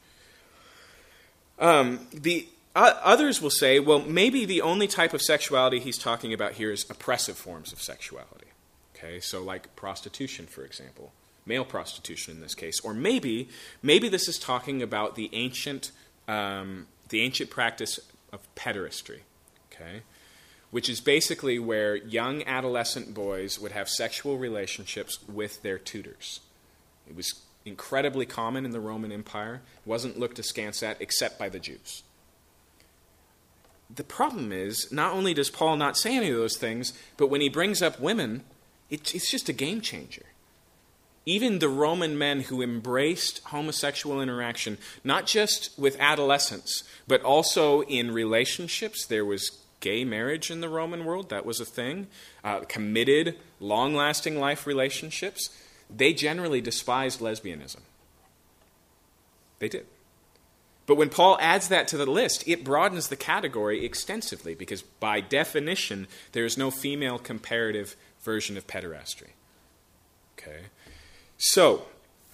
Speaker 2: Um, the Uh, others will say, well, maybe the only type of sexuality he's talking about here is oppressive forms of sexuality. Okay, so like prostitution, for example. Male prostitution in this case. Or maybe, maybe this is talking about the ancient, um, the ancient practice of pederasty. Okay, which is basically where young adolescent boys would have sexual relationships with their tutors. It was incredibly common in the Roman Empire. It wasn't looked askance at except by the Jews. The problem is, not only does Paul not say any of those things, but when he brings up women, it, it's just a game changer. Even the Roman men who embraced homosexual interaction, not just with adolescents, but also in relationships. There was gay marriage in the Roman world. That was a thing. Uh, committed, long-lasting life relationships. They generally despised lesbianism. They did. But when Paul adds that to the list, it broadens the category extensively because by definition, there is no female comparative version of pederasty. Okay? So,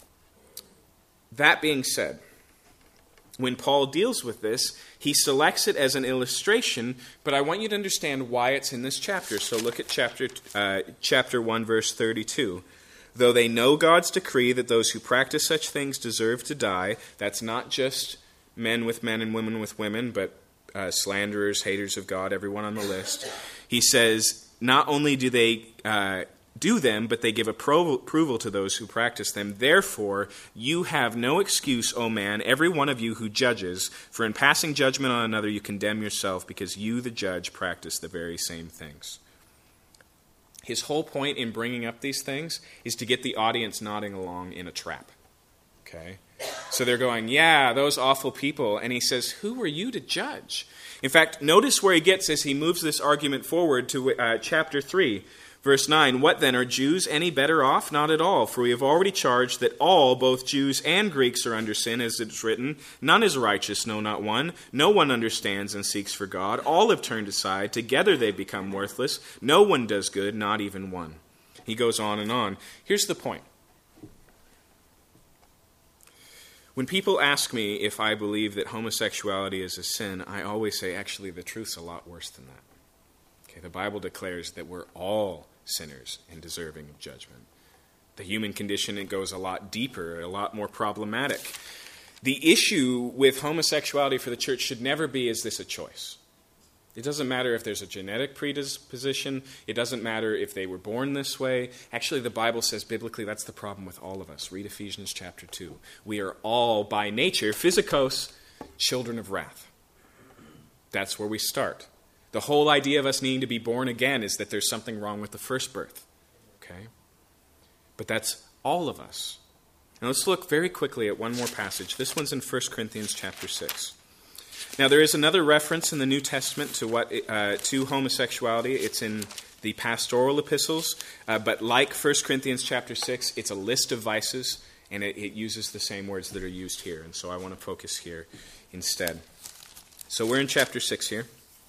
Speaker 2: that being said, when Paul deals with this, he selects it as an illustration, but I want you to understand why it's in this chapter. So look at chapter uh, chapter one, verse thirty-two. Though they know God's decree that those who practice such things deserve to die, that's not just men with men and women with women, but uh, slanderers, haters of God, everyone on the list. He says, not only do they uh, do them, but they give appro- approval to those who practice them. Therefore, you have no excuse, O man, every one of you who judges, for in passing judgment on another you condemn yourself, because you, the judge, practice the very same things. His whole point in bringing up these things is to get the audience nodding along in a trap. Okay? So they're going, yeah, those awful people. And he says, who are you to judge? In fact, notice where he gets as he moves this argument forward to uh, chapter three, verse nine. What then, are Jews any better off? Not at all, for we have already charged that all, both Jews and Greeks, are under sin, as it is written, none is righteous, no, not one. No one understands and seeks for God. All have turned aside. Together they become worthless. No one does good, not even one. He goes on and on. Here's the point. When people ask me if I believe that homosexuality is a sin, I always say, actually, the truth's a lot worse than that. Okay, the Bible declares that we're all sinners and deserving of judgment. The human condition, it goes a lot deeper, a lot more problematic. The issue with homosexuality for the church should never be, is this a choice? It doesn't matter if there's a genetic predisposition. It doesn't matter if they were born this way. Actually, the Bible says biblically that's the problem with all of us. Read Ephesians chapter two. We are all, by nature, physicos, children of wrath. That's where we start. The whole idea of us needing to be born again is that there's something wrong with the first birth. Okay? But that's all of us. Now let's look very quickly at one more passage. This one's in First Corinthians chapter six. Now there is another reference in the New Testament to what uh, to homosexuality. It's in the pastoral epistles, uh, but like First Corinthians chapter six, it's a list of vices, and it, it uses the same words that are used here. And so I want to focus here instead. So we're in chapter six here.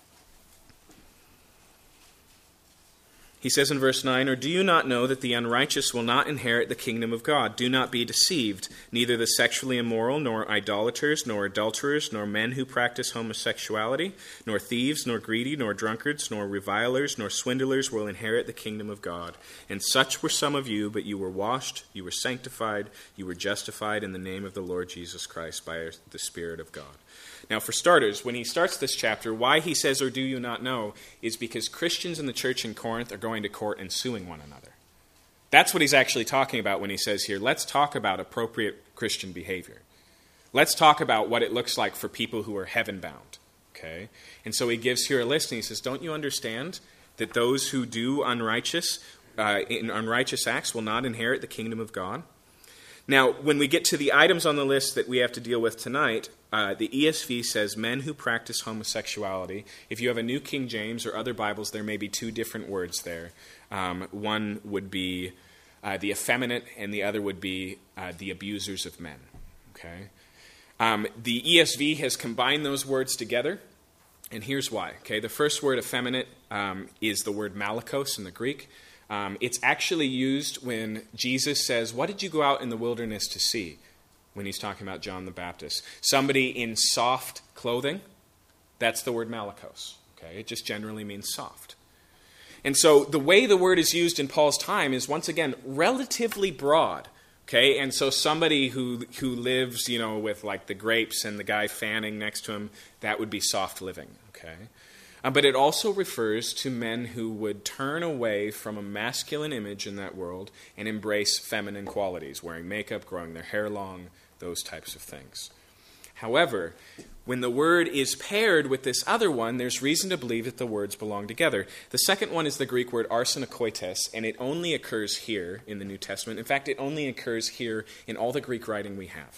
Speaker 2: He says in verse nine, "Or do you not know that the unrighteous will not inherit the kingdom of God? Do not be deceived. Neither the sexually immoral, nor idolaters, nor adulterers, nor men who practice homosexuality, nor thieves, nor greedy, nor drunkards, nor revilers, nor swindlers will inherit the kingdom of God. And such were some of you, but you were washed, you were sanctified, you were justified in the name of the Lord Jesus Christ by the Spirit of God." Now, for starters, when he starts this chapter, why he says, "Or do you not know," is because Christians in the church in Corinth are going to court and suing one another. That's what he's actually talking about when he says here, let's talk about appropriate Christian behavior. Let's talk about what it looks like for people who are heaven-bound. Okay? And so he gives here a list, and he says, don't you understand that those who do unrighteous, uh, in unrighteous acts will not inherit the kingdom of God? Now, when we get to the items on the list that we have to deal with tonight, uh, the E S V says men who practice homosexuality. If you have a New King James or other Bibles, there may be two different words there. Um, one would be uh, the effeminate, and the other would be uh, the abusers of men. Okay, um, the E S V has combined those words together, and here's why. Okay, the first word, effeminate, um, is the word malakos in the Greek. Um, it's actually used when Jesus says, "What did you go out in the wilderness to see?" when he's talking about John the Baptist. Somebody in soft clothing, that's the word malakos. Okay? It just generally means soft. And so the way the word is used in Paul's time is, once again, relatively broad. Okay? And so somebody who who lives, you know, with like the grapes and the guy fanning next to him, that would be soft living. Okay? Uh, but it also refers to men who would turn away from a masculine image in that world and embrace feminine qualities, wearing makeup, growing their hair long, those types of things. However, when the word is paired with this other one, there's reason to believe that the words belong together. The second one is the Greek word arsenokoites, and it only occurs here in the New Testament. In fact, it only occurs here in all the Greek writing we have.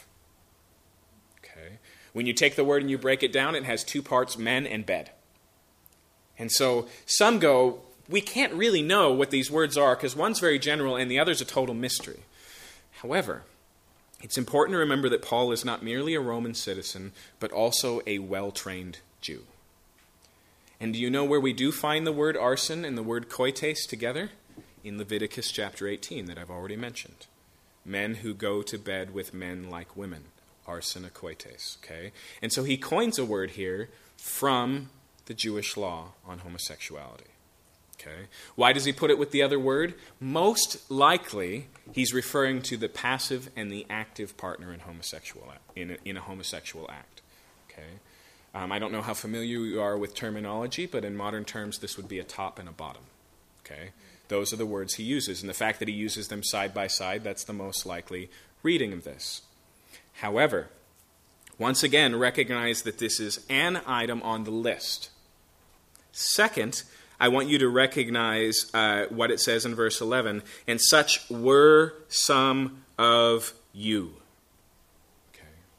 Speaker 2: Okay? When you take the word and you break it down, it has two parts, men and bed. And so some go, we can't really know what these words are because one's very general and the other's a total mystery. However, it's important to remember that Paul is not merely a Roman citizen, but also a well-trained Jew. And do you know where we do find the word arson and the word koites together? In Leviticus chapter eighteen that I've already mentioned. Men who go to bed with men like women. Arsenokoites. Okay? And so he coins a word here from the Jewish law on homosexuality. Okay. Why does he put it with the other word? Most likely, he's referring to the passive and the active partner in homosexual in a, in a homosexual act. Okay. Um, I don't know how familiar you are with terminology, but in modern terms, this would be a top and a bottom. Okay. Those are the words he uses, and the fact that he uses them side by side, that's the most likely reading of this. However, once again, recognize that this is an item on the list. Second, I want you to recognize uh, what it says in verse eleven, and such were some of you. Okay.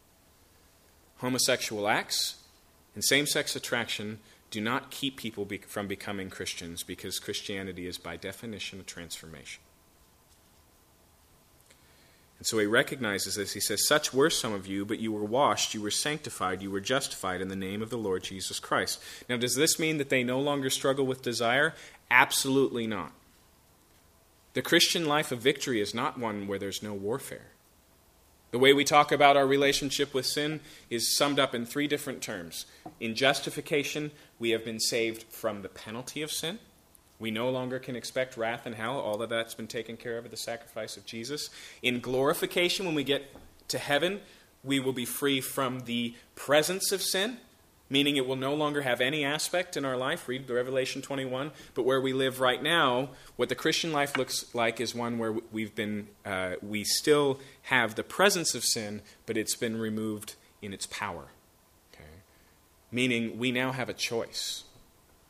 Speaker 2: Homosexual acts and same-sex attraction do not keep people be- from becoming Christians, because Christianity is by definition a transformation. And so he recognizes this. He says, such were some of you, but you were washed, you were sanctified, you were justified in the name of the Lord Jesus Christ. Now, does this mean that they no longer struggle with desire? Absolutely not. The Christian life of victory is not one where there's no warfare. The way we talk about our relationship with sin is summed up in three different terms. In justification, we have been saved from the penalty of sin. We no longer can expect wrath and hell. All of that's been taken care of with the sacrifice of Jesus. In glorification, when we get to heaven, we will be free from the presence of sin, meaning it will no longer have any aspect in our life. Read Revelation twenty-one. But where we live right now, what the Christian life looks like is one where we've been, uh, we still have the presence of sin, but it's been removed in its power. Okay? Meaning we now have a choice.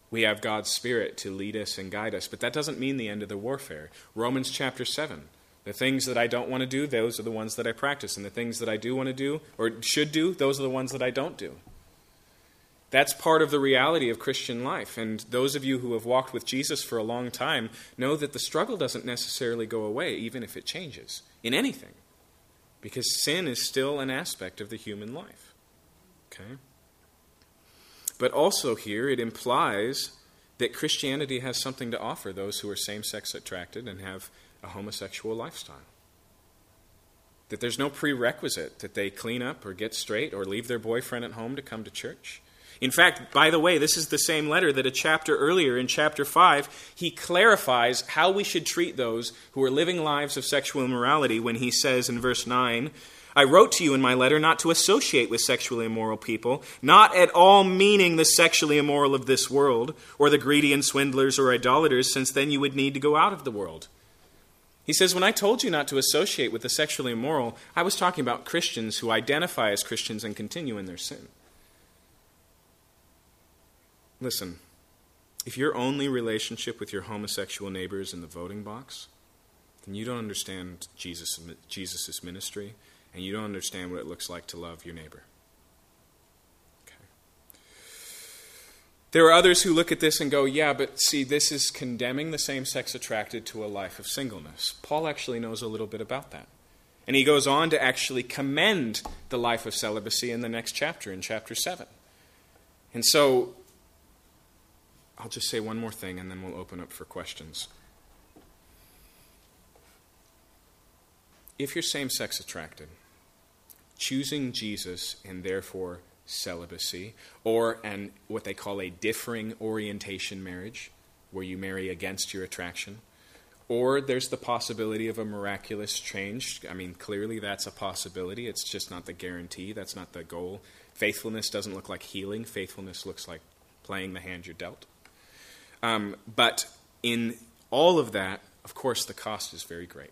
Speaker 2: We have God's Spirit to lead us and guide us, but that doesn't mean the end of the warfare. Romans chapter seven, the things that I don't want to do, those are the ones that I practice, and the things that I do want to do, or should do, those are the ones that I don't do. That's part of the reality of Christian life, and those of you who have walked with Jesus for a long time know that the struggle doesn't necessarily go away, even if it changes, in anything, because sin is still an aspect of the human life. Okay? But also here, it implies that Christianity has something to offer those who are same-sex attracted and have a homosexual lifestyle. That there's no prerequisite that they clean up or get straight or leave their boyfriend at home to come to church. In fact, by the way, this is the same letter that a chapter earlier, in chapter five, he clarifies how we should treat those who are living lives of sexual immorality when he says in verse nine, I wrote to you in my letter not to associate with sexually immoral people, not at all meaning the sexually immoral of this world, or the greedy and swindlers or idolaters, since then you would need to go out of the world. He says, when I told you not to associate with the sexually immoral, I was talking about Christians who identify as Christians and continue in their sin. Listen, if your only relationship with your homosexual neighbor is in the voting box, then you don't understand Jesus' Jesus' ministry, and you don't understand what it looks like to love your neighbor. Okay. There are others who look at this and go, yeah, but see, this is condemning the same-sex attracted to a life of singleness. Paul actually knows a little bit about that. And he goes on to actually commend the life of celibacy in the next chapter, in chapter seven. And so, I'll just say one more thing and then we'll open up for questions. If you're same-sex attracted, choosing Jesus and therefore celibacy, or an what they call a differing orientation marriage, where you marry against your attraction, or there's the possibility of a miraculous change. I mean, clearly that's a possibility. It's just not the guarantee. That's not the goal. Faithfulness doesn't look like healing. Faithfulness looks like playing the hand you're dealt. Um, but in all of that, of course, the cost is very great.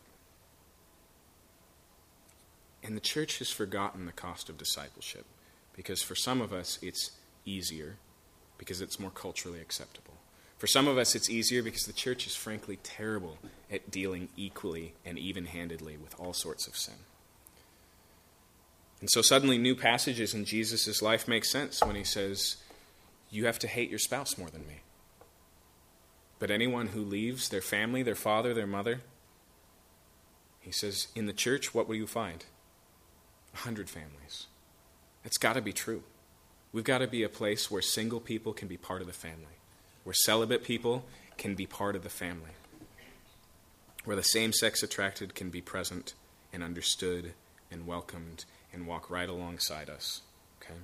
Speaker 2: And the church has forgotten the cost of discipleship, because for some of us it's easier because it's more culturally acceptable. For some of us it's easier because the church is frankly terrible at dealing equally and even-handedly with all sorts of sin. And so suddenly new passages in Jesus' life make sense when he says, you have to hate your spouse more than me. But anyone who leaves their family, their father, their mother, he says, in the church, what will you find? A hundred families. It's got to be true. We've got to be a place where single people can be part of the family, where celibate people can be part of the family, where the same-sex attracted can be present and understood and welcomed and walk right alongside us. Okay?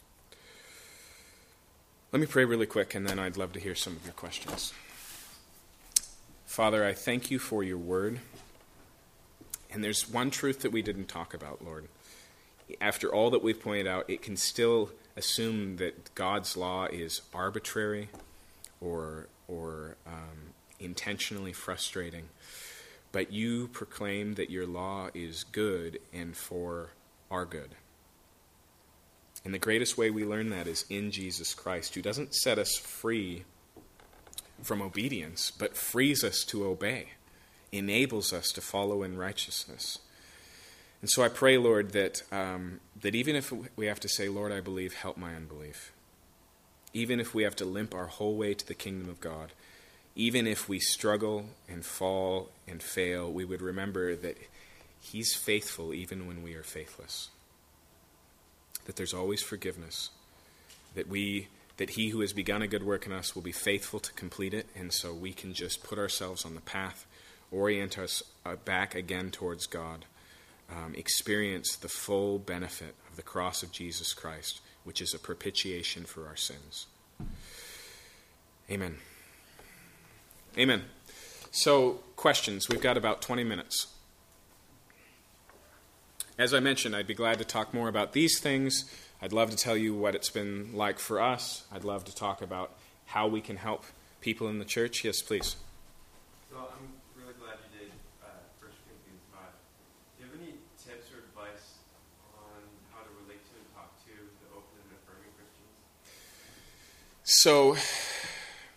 Speaker 2: Let me pray really quick, and then I'd love to hear some of your questions. Father, I thank you for your word. And there's one truth that we didn't talk about, Lord. After all that we've pointed out, it can still assume that God's law is arbitrary or or um, intentionally frustrating. But you proclaim that your law is good and for our good. And the greatest way we learn that is in Jesus Christ, who doesn't set us free from obedience, but frees us to obey, enables us to follow in righteousness. And so I pray, Lord, that um, that even if we have to say, Lord, I believe, help my unbelief. Even if we have to limp our whole way to the kingdom of God, even if we struggle and fall and fail, we would remember that he's faithful even when we are faithless. That there's always forgiveness. That we that he who has begun a good work in us will be faithful to complete it, and so we can just put ourselves on the path, orient us back again towards God. Um, experience the full benefit of the cross of Jesus Christ, which is a propitiation for our sins. Amen. Amen. So, questions. We've got about twenty minutes. As I mentioned, I'd be glad to talk more about these things. I'd love to tell you what it's been like for us. I'd love to talk about how we can help people in the church. Yes, please.
Speaker 3: So I'm really glad you did uh, First Corinthians five. Do you have any tips or advice on how to relate to and talk to the open and affirming Christians?
Speaker 2: So,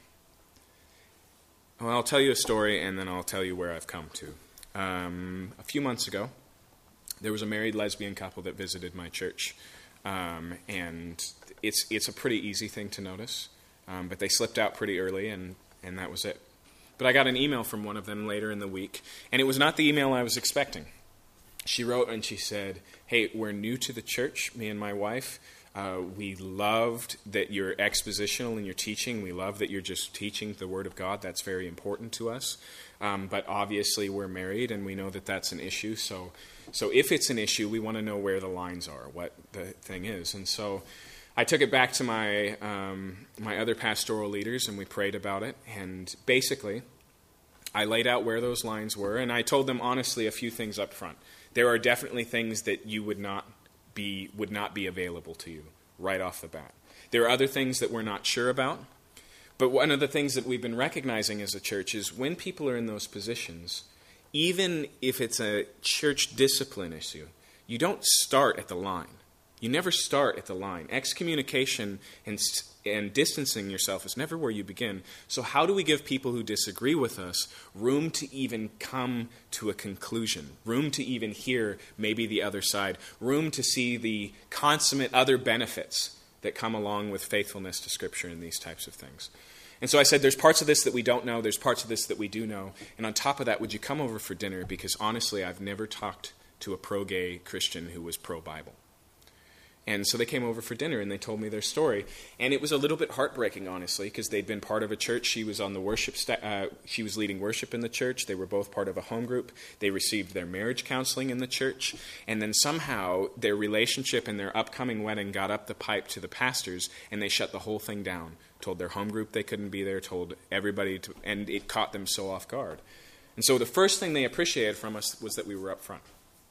Speaker 2: Well, I'll tell you a story, and then I'll tell you where I've come to. Um, a few months ago, there was a married lesbian couple that visited my church, um, and it's it's a pretty easy thing to notice, um, but they slipped out pretty early, and, and that was it. But I got an email from one of them later in the week, and it was not the email I was expecting. She wrote and she said, "Hey, we're new to the church, me and my wife. Uh, we loved that you're expositional in your teaching. We love that you're just teaching the Word of God. That's very important to us. Um, but obviously we're married, and we know that that's an issue. So so if it's an issue, we want to know where the lines are, what the thing is." And so I took it back to my um, my other pastoral leaders, and we prayed about it. And basically, I laid out where those lines were, and I told them honestly a few things up front. There are definitely things that you would not be would not be available to you right off the bat. There are other things that we're not sure about. But one of the things that we've been recognizing as a church is when people are in those positions, even if it's a church discipline issue, you don't start at the line. You never start at the line. Excommunication and, and distancing yourself is never where you begin. So how do we give people who disagree with us room to even come to a conclusion, room to even hear maybe the other side, room to see the consummate other benefits that come along with faithfulness to Scripture and these types of things? And so I said, there's parts of this that we don't know, there's parts of this that we do know, and on top of that, would you come over for dinner? Because honestly, I've never talked to a pro-gay Christian who was pro-Bible. And so they came over for dinner, and they told me their story. And it was a little bit heartbreaking, honestly, because they'd been part of a church. She was on the worship. Sta- uh, she was leading worship in the church. They were both part of a home group. They received their marriage counseling in the church. And then somehow their relationship and their upcoming wedding got up the pipe to the pastors, and they shut the whole thing down. Told their home group they couldn't be there. Told everybody, to, and it caught them so off guard. And so the first thing they appreciated from us was that we were up front.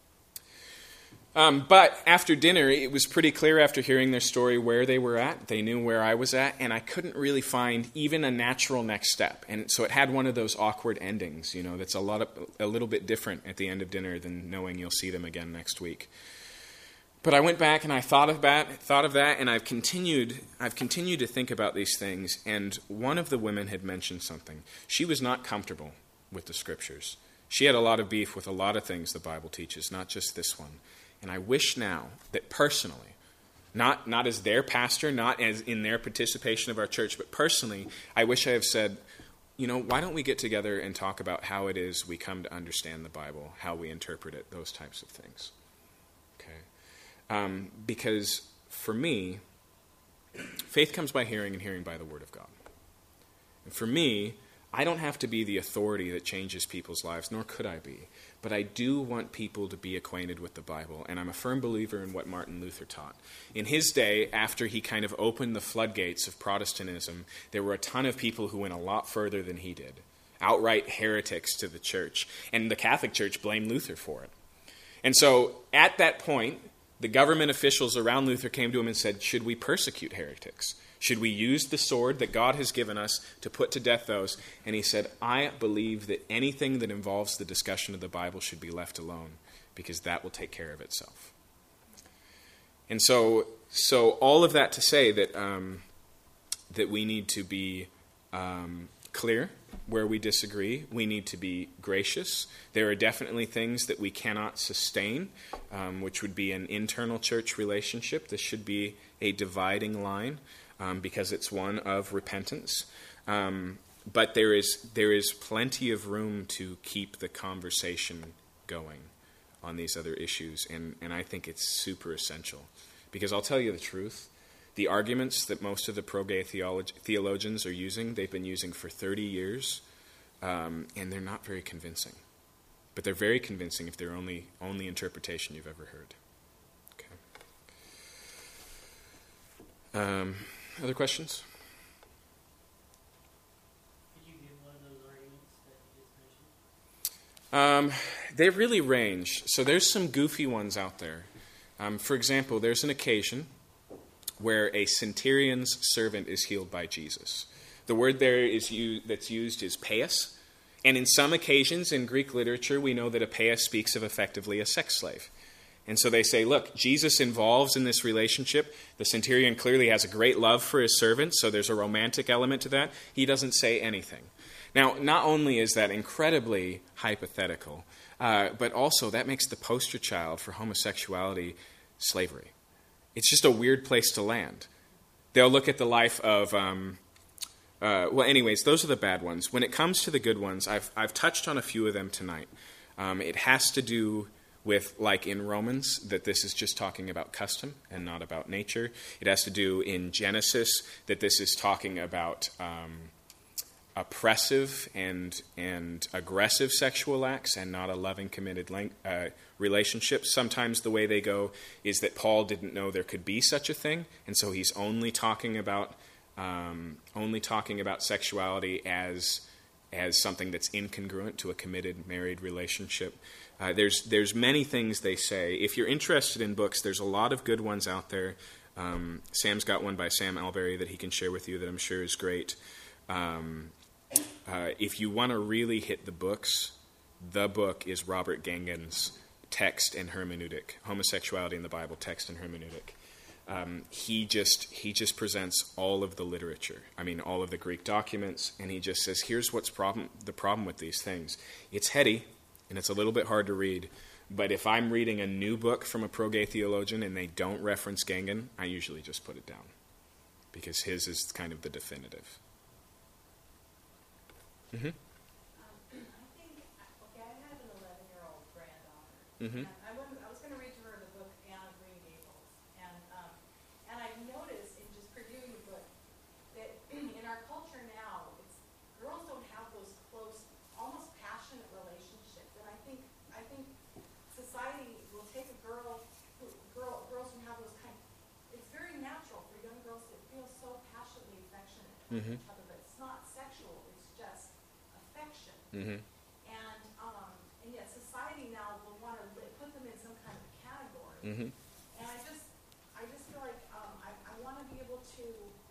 Speaker 2: Um, but after dinner, it was pretty clear after hearing their story where they were at. They knew where I was at, and I couldn't really find even a natural next step. And so it had one of those awkward endings, you know, that's a lot of, a little bit different at the end of dinner than knowing you'll see them again next week. But I went back and I thought of that, thought of that, and I've continued, I've continued to think about these things. And one of the women had mentioned something. She was not comfortable with the Scriptures. She had a lot of beef with a lot of things the Bible teaches, not just this one. And I wish now that personally, not, not as their pastor, not as in their participation of our church, but personally, I wish I have said, you know, why don't we get together and talk about how it is we come to understand the Bible, how we interpret it, those types of things. Okay, um, because for me, faith comes by hearing and hearing by the Word of God. And for me, I don't have to be the authority that changes people's lives, nor could I be. But I do want people to be acquainted with the Bible, and I'm a firm believer in what Martin Luther taught. In his day, after he kind of opened the floodgates of Protestantism, there were a ton of people who went a lot further than he did, outright heretics to the church, and the Catholic Church blamed Luther for it. And so at that point, the government officials around Luther came to him and said, should we persecute heretics? Should we use the sword that God has given us to put to death those? And he said, I believe that anything that involves the discussion of the Bible should be left alone, because that will take care of itself. And so, so all of that to say that um, that we need to be um, clear where we disagree. We need to be gracious. There are definitely things that we cannot sustain, um, which would be an internal church relationship. This should be a dividing line. Um, because it's one of repentance. Um, but there is there is plenty of room to keep the conversation going on these other issues, and, and I think it's super essential. Because I'll tell you the truth, the arguments that most of the pro-gay theolog- theologians are using, they've been using for thirty years, um, and they're not very convincing. But they're very convincing if they're only only interpretation you've ever heard. Okay. Um... Other questions?
Speaker 4: Could you give one of those arguments that you just mentioned?
Speaker 2: Um, they really range. So there's some goofy ones out there. Um, for example, there's an occasion where a centurion's servant is healed by Jesus. The word there is used, that's used is paias. And in some occasions in Greek literature, we know that a paias speaks of effectively a sex slave. And so they say, look, Jesus involves in this relationship. The centurion clearly has a great love for his servants, so there's a romantic element to that. He doesn't say anything. Now, not only is that incredibly hypothetical, uh, but also that makes the poster child for homosexuality slavery. It's just a weird place to land. They'll look at the life of, um, uh, well, anyways, those are the bad ones. When it comes to the good ones, I've, I've touched on a few of them tonight. Um, it has to do with, like in Romans, that this is just talking about custom and not about nature. It has to do in Genesis that this is talking about um, oppressive and and aggressive sexual acts and not a loving, committed uh, relationship. Sometimes the way they go is that Paul didn't know there could be such a thing, and so he's only talking about um, only talking about sexuality as as something that's incongruent to a committed married relationship. Uh, there's there's many things they say. If you're interested in books, there's a lot of good ones out there. Um, Sam's got one by Sam Alberry that he can share with you that I'm sure is great. Um, uh, if you want to really hit the books, the book is Robert Gangan's Text and Hermeneutic, Homosexuality in the Bible, Text and Hermeneutic. Um, he just he just presents all of the literature. I mean, all of the Greek documents, and he just says, here's what's problem the problem with these things. It's heady, and it's a little bit hard to read, but if I'm reading a new book from a pro-gay theologian and they don't reference Gangan, I usually just put it down, because his is kind of the definitive. Mm-hmm.
Speaker 5: Um, I think, okay, I have an eleven-year-old granddaughter.
Speaker 2: Mm-hmm.
Speaker 5: And I, wouldn't, I was going to read to her the book Anne of Green Gables. And, um, and I noticed in just reviewing the book that in our culture now, it's, girls don't have those close, almost passionate relationships. And I think I think society will take a girl, who, girl girls who have those kind of, it's very natural for young girls to feel so passionately affectionate
Speaker 2: Mm-hmm.
Speaker 5: to each other, but it's not sexual, it's just affection.
Speaker 2: Mm-hmm.
Speaker 5: And um, and yet society now will want to li- put them in some kind of category.
Speaker 2: Mm-hmm.
Speaker 5: And I just I just feel like um, I, I want to be able to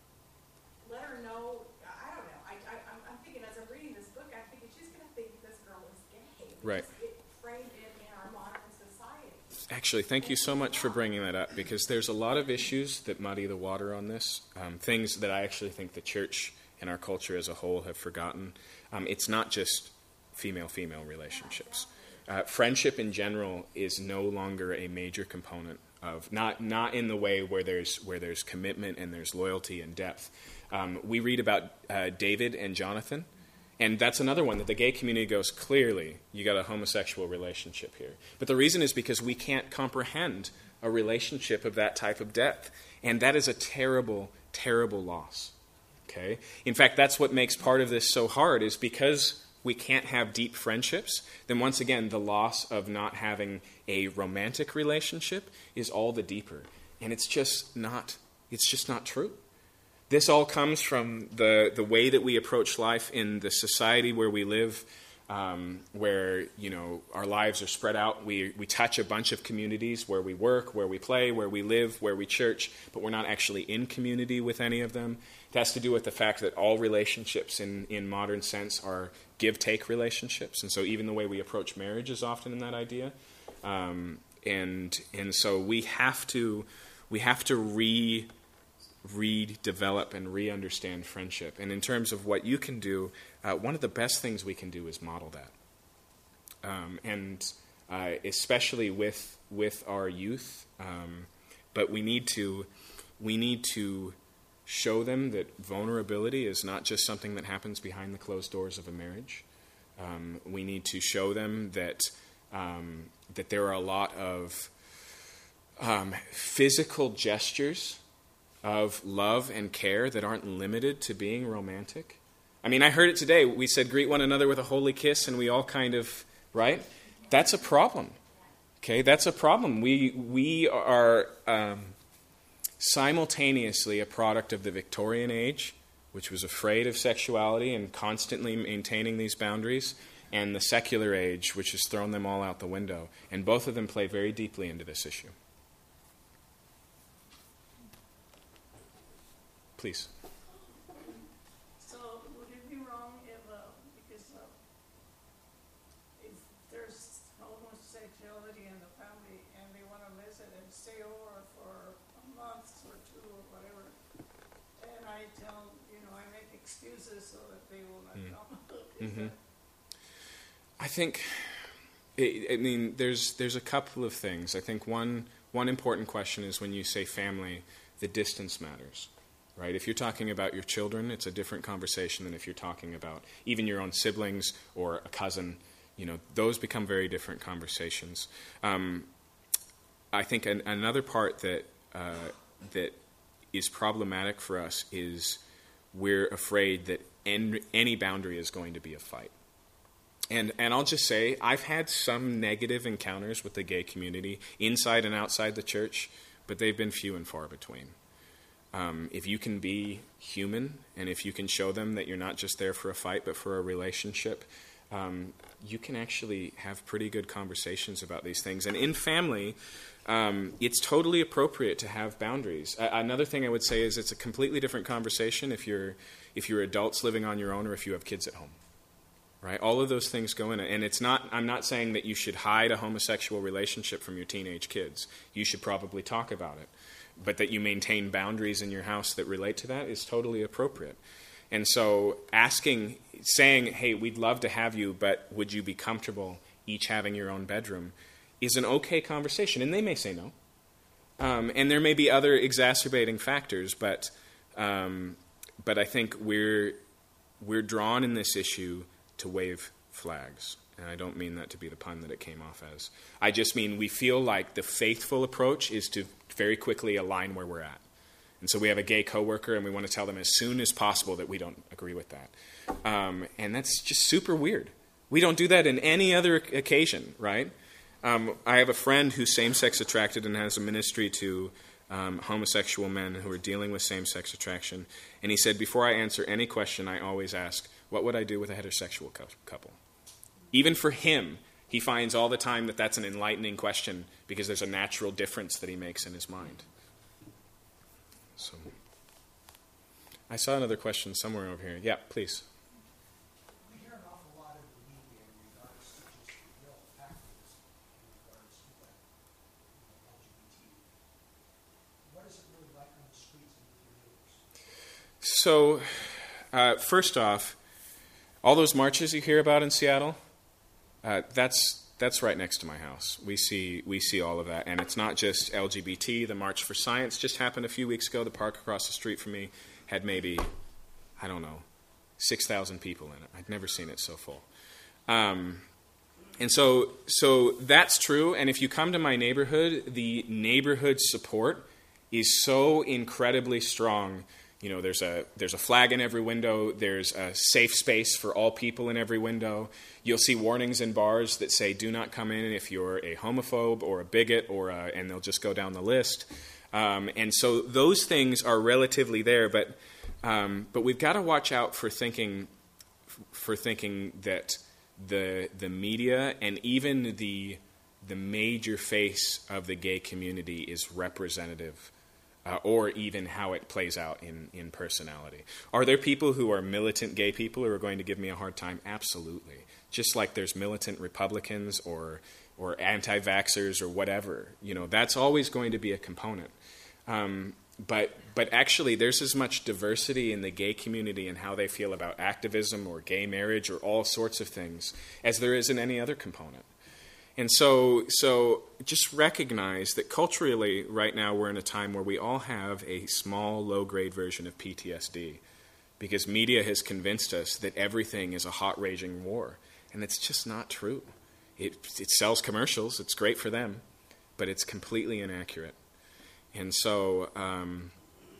Speaker 5: let her know. I don't know. I, I I'm, I'm thinking as I'm reading this book, I'm thinking she's going to think this girl is gay.
Speaker 2: Right.
Speaker 5: It's framed in, in our modern society.
Speaker 2: Actually, thank you so much for bringing that up, because there's a lot of issues that muddy the water on this, um, things that I actually think the church and our culture as a whole have forgotten. Um, it's not just female-female relationships. Uh, friendship in general is no longer a major component of, not not in the way where there's where there's commitment and there's loyalty and depth. Um, we read about uh, David and Jonathan. And that's another one that the gay community goes, clearly, you got a homosexual relationship here. But the reason is because we can't comprehend a relationship of that type of depth. And that is a terrible, terrible loss. Okay? In fact, that's what makes part of this so hard, is because we can't have deep friendships, then once again, the loss of not having a romantic relationship is all the deeper. And it's just not, it's just not true. This all comes from the, the way that we approach life in the society where we live, um, where, you know, our lives are spread out. We we touch a bunch of communities where we work, where we play, where we live, where we church, but we're not actually in community with any of them. It has to do with the fact that all relationships in, in modern sense are give-take relationships, and so even the way we approach marriage is often in that idea. Um, and and so we have to we have to re. read, develop, and re-understand friendship. And in terms of what you can do, uh, one of the best things we can do is model that. Um, and uh, especially with with our youth, um, but we need to we need to show them that vulnerability is not just something that happens behind the closed doors of a marriage. Um, we need to show them that um, that there are a lot of um, physical gestures of love and care that aren't limited to being romantic. I mean, I heard it today. We said, greet one another with a holy kiss, and we all kind of, right? That's a problem. Okay, that's a problem. We we are um, simultaneously a product of the Victorian age, which was afraid of sexuality and constantly maintaining these boundaries, and the secular age, which has thrown them all out the window. And both of them play very deeply into this issue. Please.
Speaker 4: So would it be wrong if, uh, because uh, if there's homosexuality in the family and they want to stay over for a month or two or whatever. And I tell, you know, I make excuses so that they will not
Speaker 2: Mm.
Speaker 4: come.
Speaker 2: Mm-hmm. I think, I mean, there's there's a couple of things. I think one one important question is when you say family, the distance matters, right? If you're talking about your children, it's a different conversation than if you're talking about even your own siblings or a cousin. You know, those become very different conversations. Um, I think an, another part that uh, that is problematic for us is we're afraid that en- any boundary is going to be a fight. And and I'll just say, I've had some negative encounters with the gay community, inside and outside the church, but they've been few and far between. Um, if you can be human, and if you can show them that you're not just there for a fight, but for a relationship, um, you can actually have pretty good conversations about these things. And in family, um, it's totally appropriate to have boundaries. Uh, another thing I would say is it's a completely different conversation if you're if you're adults living on your own or if you have kids at home. Right? All of those things go in it. And it's not, I'm not saying that you should hide a homosexual relationship from your teenage kids. You should probably talk about it. But that you maintain boundaries in your house that relate to that is totally appropriate. And so asking, saying, hey, we'd love to have you, but would you be comfortable each having your own bedroom, is an okay conversation. And they may say no. Um, and there may be other exacerbating factors, but um, but I think we're we're drawn in this issue to wave flags. And I don't mean that to be the pun that it came off as. I just mean we feel like the faithful approach is to very quickly align where we're at. And so we have a gay coworker and we want to tell them as soon as possible that we don't agree with that. Um, and that's just super weird. We don't do that in any other occasion, right? Um, I have a friend who's same-sex attracted and has a ministry to um, homosexual men who are dealing with same-sex attraction. And he said, before I answer any question, I always ask, what would I do with a heterosexual couple? Even for him, he finds all the time that that's an enlightening question because there's a natural difference that he makes in his mind. So, I saw another question somewhere over here. Yeah, please.
Speaker 6: We hear an awful lot in the media in regards to just real activism in regards to that, you know, L G B T. What is it really like on the streets and with your neighbors?
Speaker 2: So, uh, first off, all those marches you hear about in Seattle, uh, that's that's right next to my house. We see we see all of that, and it's not just L G B T. The March for Science just happened a few weeks ago. The park across the street from me had maybe, I don't know, six thousand people in it. I'd never seen it so full. Um, and so so that's true. And if you come to my neighborhood, the neighborhood support is so incredibly strong. You know, there's a there's a flag in every window. There's a safe space for all people in every window. You'll see warnings in bars that say, do not come in if you're a homophobe or a bigot, or a, and they'll just go down the list. Um, and so those things are relatively there, but um, but we've got to watch out for thinking for thinking that the the media and even the the major face of the gay community is representative. Uh, or even how it plays out in, in personality. Are there people who are militant gay people who are going to give me a hard time? Absolutely. Just like there's militant Republicans or or anti-vaxxers or whatever. You know, that's always going to be a component. Um, but but actually, there's as much diversity in the gay community and how they feel about activism or gay marriage or all sorts of things as there is in any other component. And so, so just recognize that culturally, right now, we're in a time where we all have a small, low-grade version of P T S D because media has convinced us that everything is a hot, raging war. And it's just not true. It, it sells commercials. It's great for them. But it's completely inaccurate. And so, um,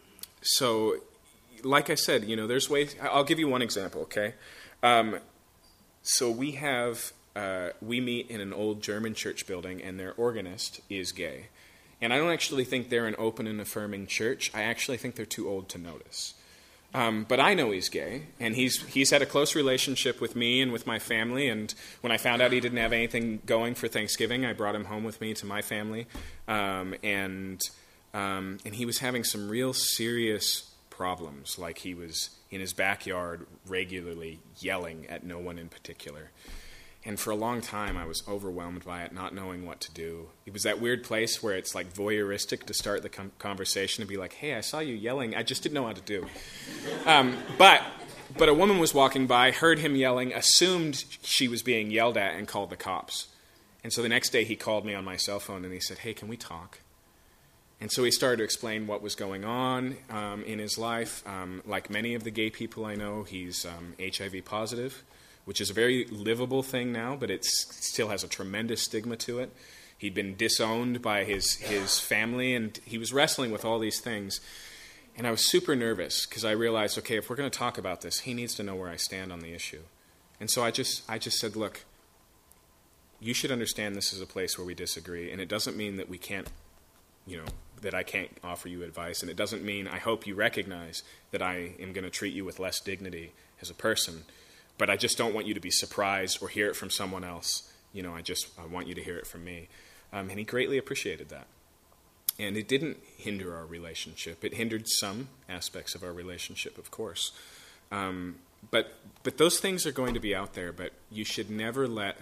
Speaker 2: so like I said, you know, there's ways. I'll give you one example, okay? Um, so we have... Uh, we meet in an old German church building, and their organist is gay. And I don't actually think they're an open and affirming church. I actually think they're too old to notice. Um, but I know he's gay, and he's he's had a close relationship with me and with my family. And when I found out he didn't have anything going for Thanksgiving, I brought him home with me to my family. Um, and um, and he was having some real serious problems, like he was in his backyard regularly yelling at no one in particular. And for a long time, I was overwhelmed by it, not knowing what to do. It was that weird place where it's like voyeuristic to start the com- conversation and be like, hey, I saw you yelling. I just didn't know what to do. Um, but but a woman was walking by, heard him yelling, assumed she was being yelled at, and called the cops. And so the next day he called me on my cell phone and he said, hey, can we talk? And so he started to explain what was going on um, in his life. Um, like many of the gay people I know, he's um, H I V positive, which is a very livable thing now, but it still has a tremendous stigma to it. He'd been disowned by his, his family, and he was wrestling with all these things. And I was super nervous because I realized, okay, if we're going to talk about this, he needs to know where I stand on the issue. And so I just I just said, look, you should understand this is a place where we disagree, and it doesn't mean that we can't, you know, that I can't offer you advice, and it doesn't mean I hope you recognize that I am going to treat you with less dignity as a person. But I just don't want you to be surprised or hear it from someone else. You know, I just I want you to hear it from me. Um, and he greatly appreciated that. And it didn't hinder our relationship. It hindered some aspects of our relationship, of course. Um, but but those things are going to be out there. But you should never let,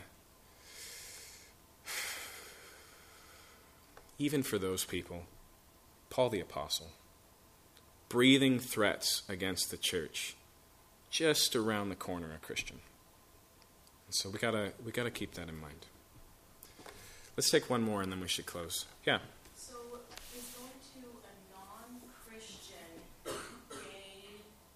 Speaker 2: even for those people, Paul the Apostle, breathing threats against the church, just around the corner a Christian. And so we gotta we gotta keep that in mind. Let's take one more and then we should close. Yeah.
Speaker 5: So is going to a non-Christian gay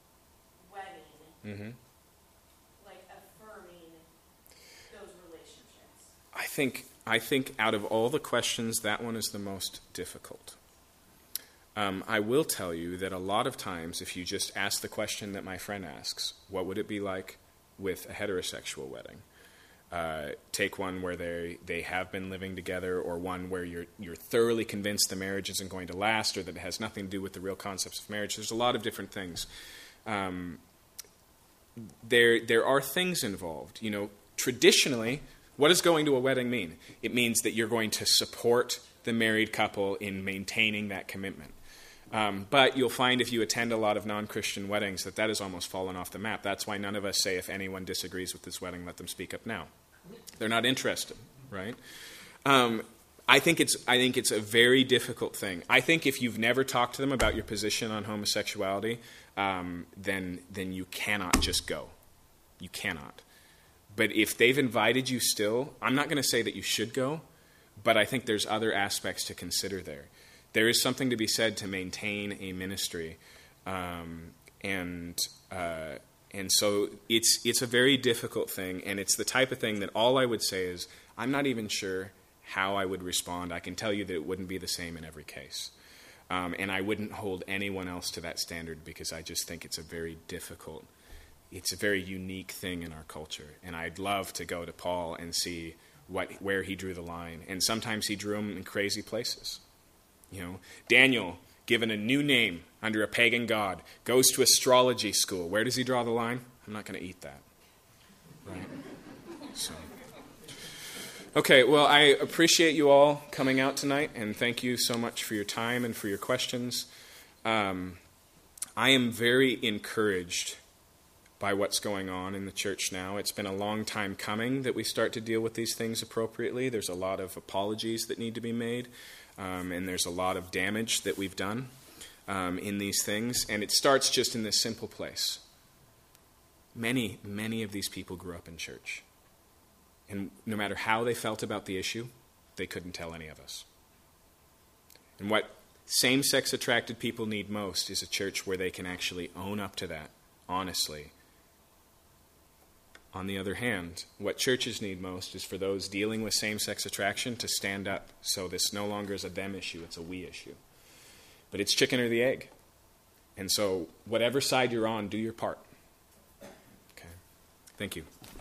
Speaker 5: wedding
Speaker 2: Mm-hmm.
Speaker 5: like affirming those relationships?
Speaker 2: I think I think out of all the questions, that one is the most difficult. Um, I will tell you that a lot of times, if you just ask the question that my friend asks, what would it be like with a heterosexual wedding? Uh, take one where they they have been living together, or one where you're you're thoroughly convinced the marriage isn't going to last, or that it has nothing to do with the real concepts of marriage. There's a lot of different things. Um, there there are things involved. You know, traditionally, what does going to a wedding mean? It means that you're going to support the married couple in maintaining that commitment. Um, but you'll find if you attend a lot of non-Christian weddings that that has almost fallen off the map. That's why none of us say if anyone disagrees with this wedding, let them speak up now. They're not interested, right? Um, I think it's I think it's a very difficult thing. I think if you've never talked to them about your position on homosexuality, um, then then you cannot just go. You cannot. But if they've invited you still, I'm not going to say that you should go, but I think there's other aspects to consider there. There is something to be said to maintain a ministry, um, and uh, and so it's it's a very difficult thing, and it's the type of thing that all I would say is I'm not even sure how I would respond. I can tell you that it wouldn't be the same in every case, um, and I wouldn't hold anyone else to that standard because I just think it's a very difficult, it's a very unique thing in our culture, and I'd love to go to Paul and see what where he drew the line, and sometimes he drew them in crazy places. You know, Daniel, given a new name under a pagan god, goes to astrology school. Where does he draw the line? I'm not going to eat that. Right? So, okay, well, I appreciate you all coming out tonight, and thank you so much for your time and for your questions. Um, I am very encouraged by what's going on in the church now. It's been a long time coming that we start to deal with these things appropriately. There's a lot of apologies that need to be made. Um, and there's a lot of damage that we've done um, in these things. And it starts just in this simple place. Many, many of these people grew up in church. And no matter how they felt about the issue, they couldn't tell any of us. And what same-sex attracted people need most is a church where they can actually own up to that, honestly. On the other hand, what churches need most is for those dealing with same-sex attraction to stand up, so this no longer is a them issue, it's a we issue. But it's chicken or the egg. And so whatever side you're on, do your part. Okay. Thank you.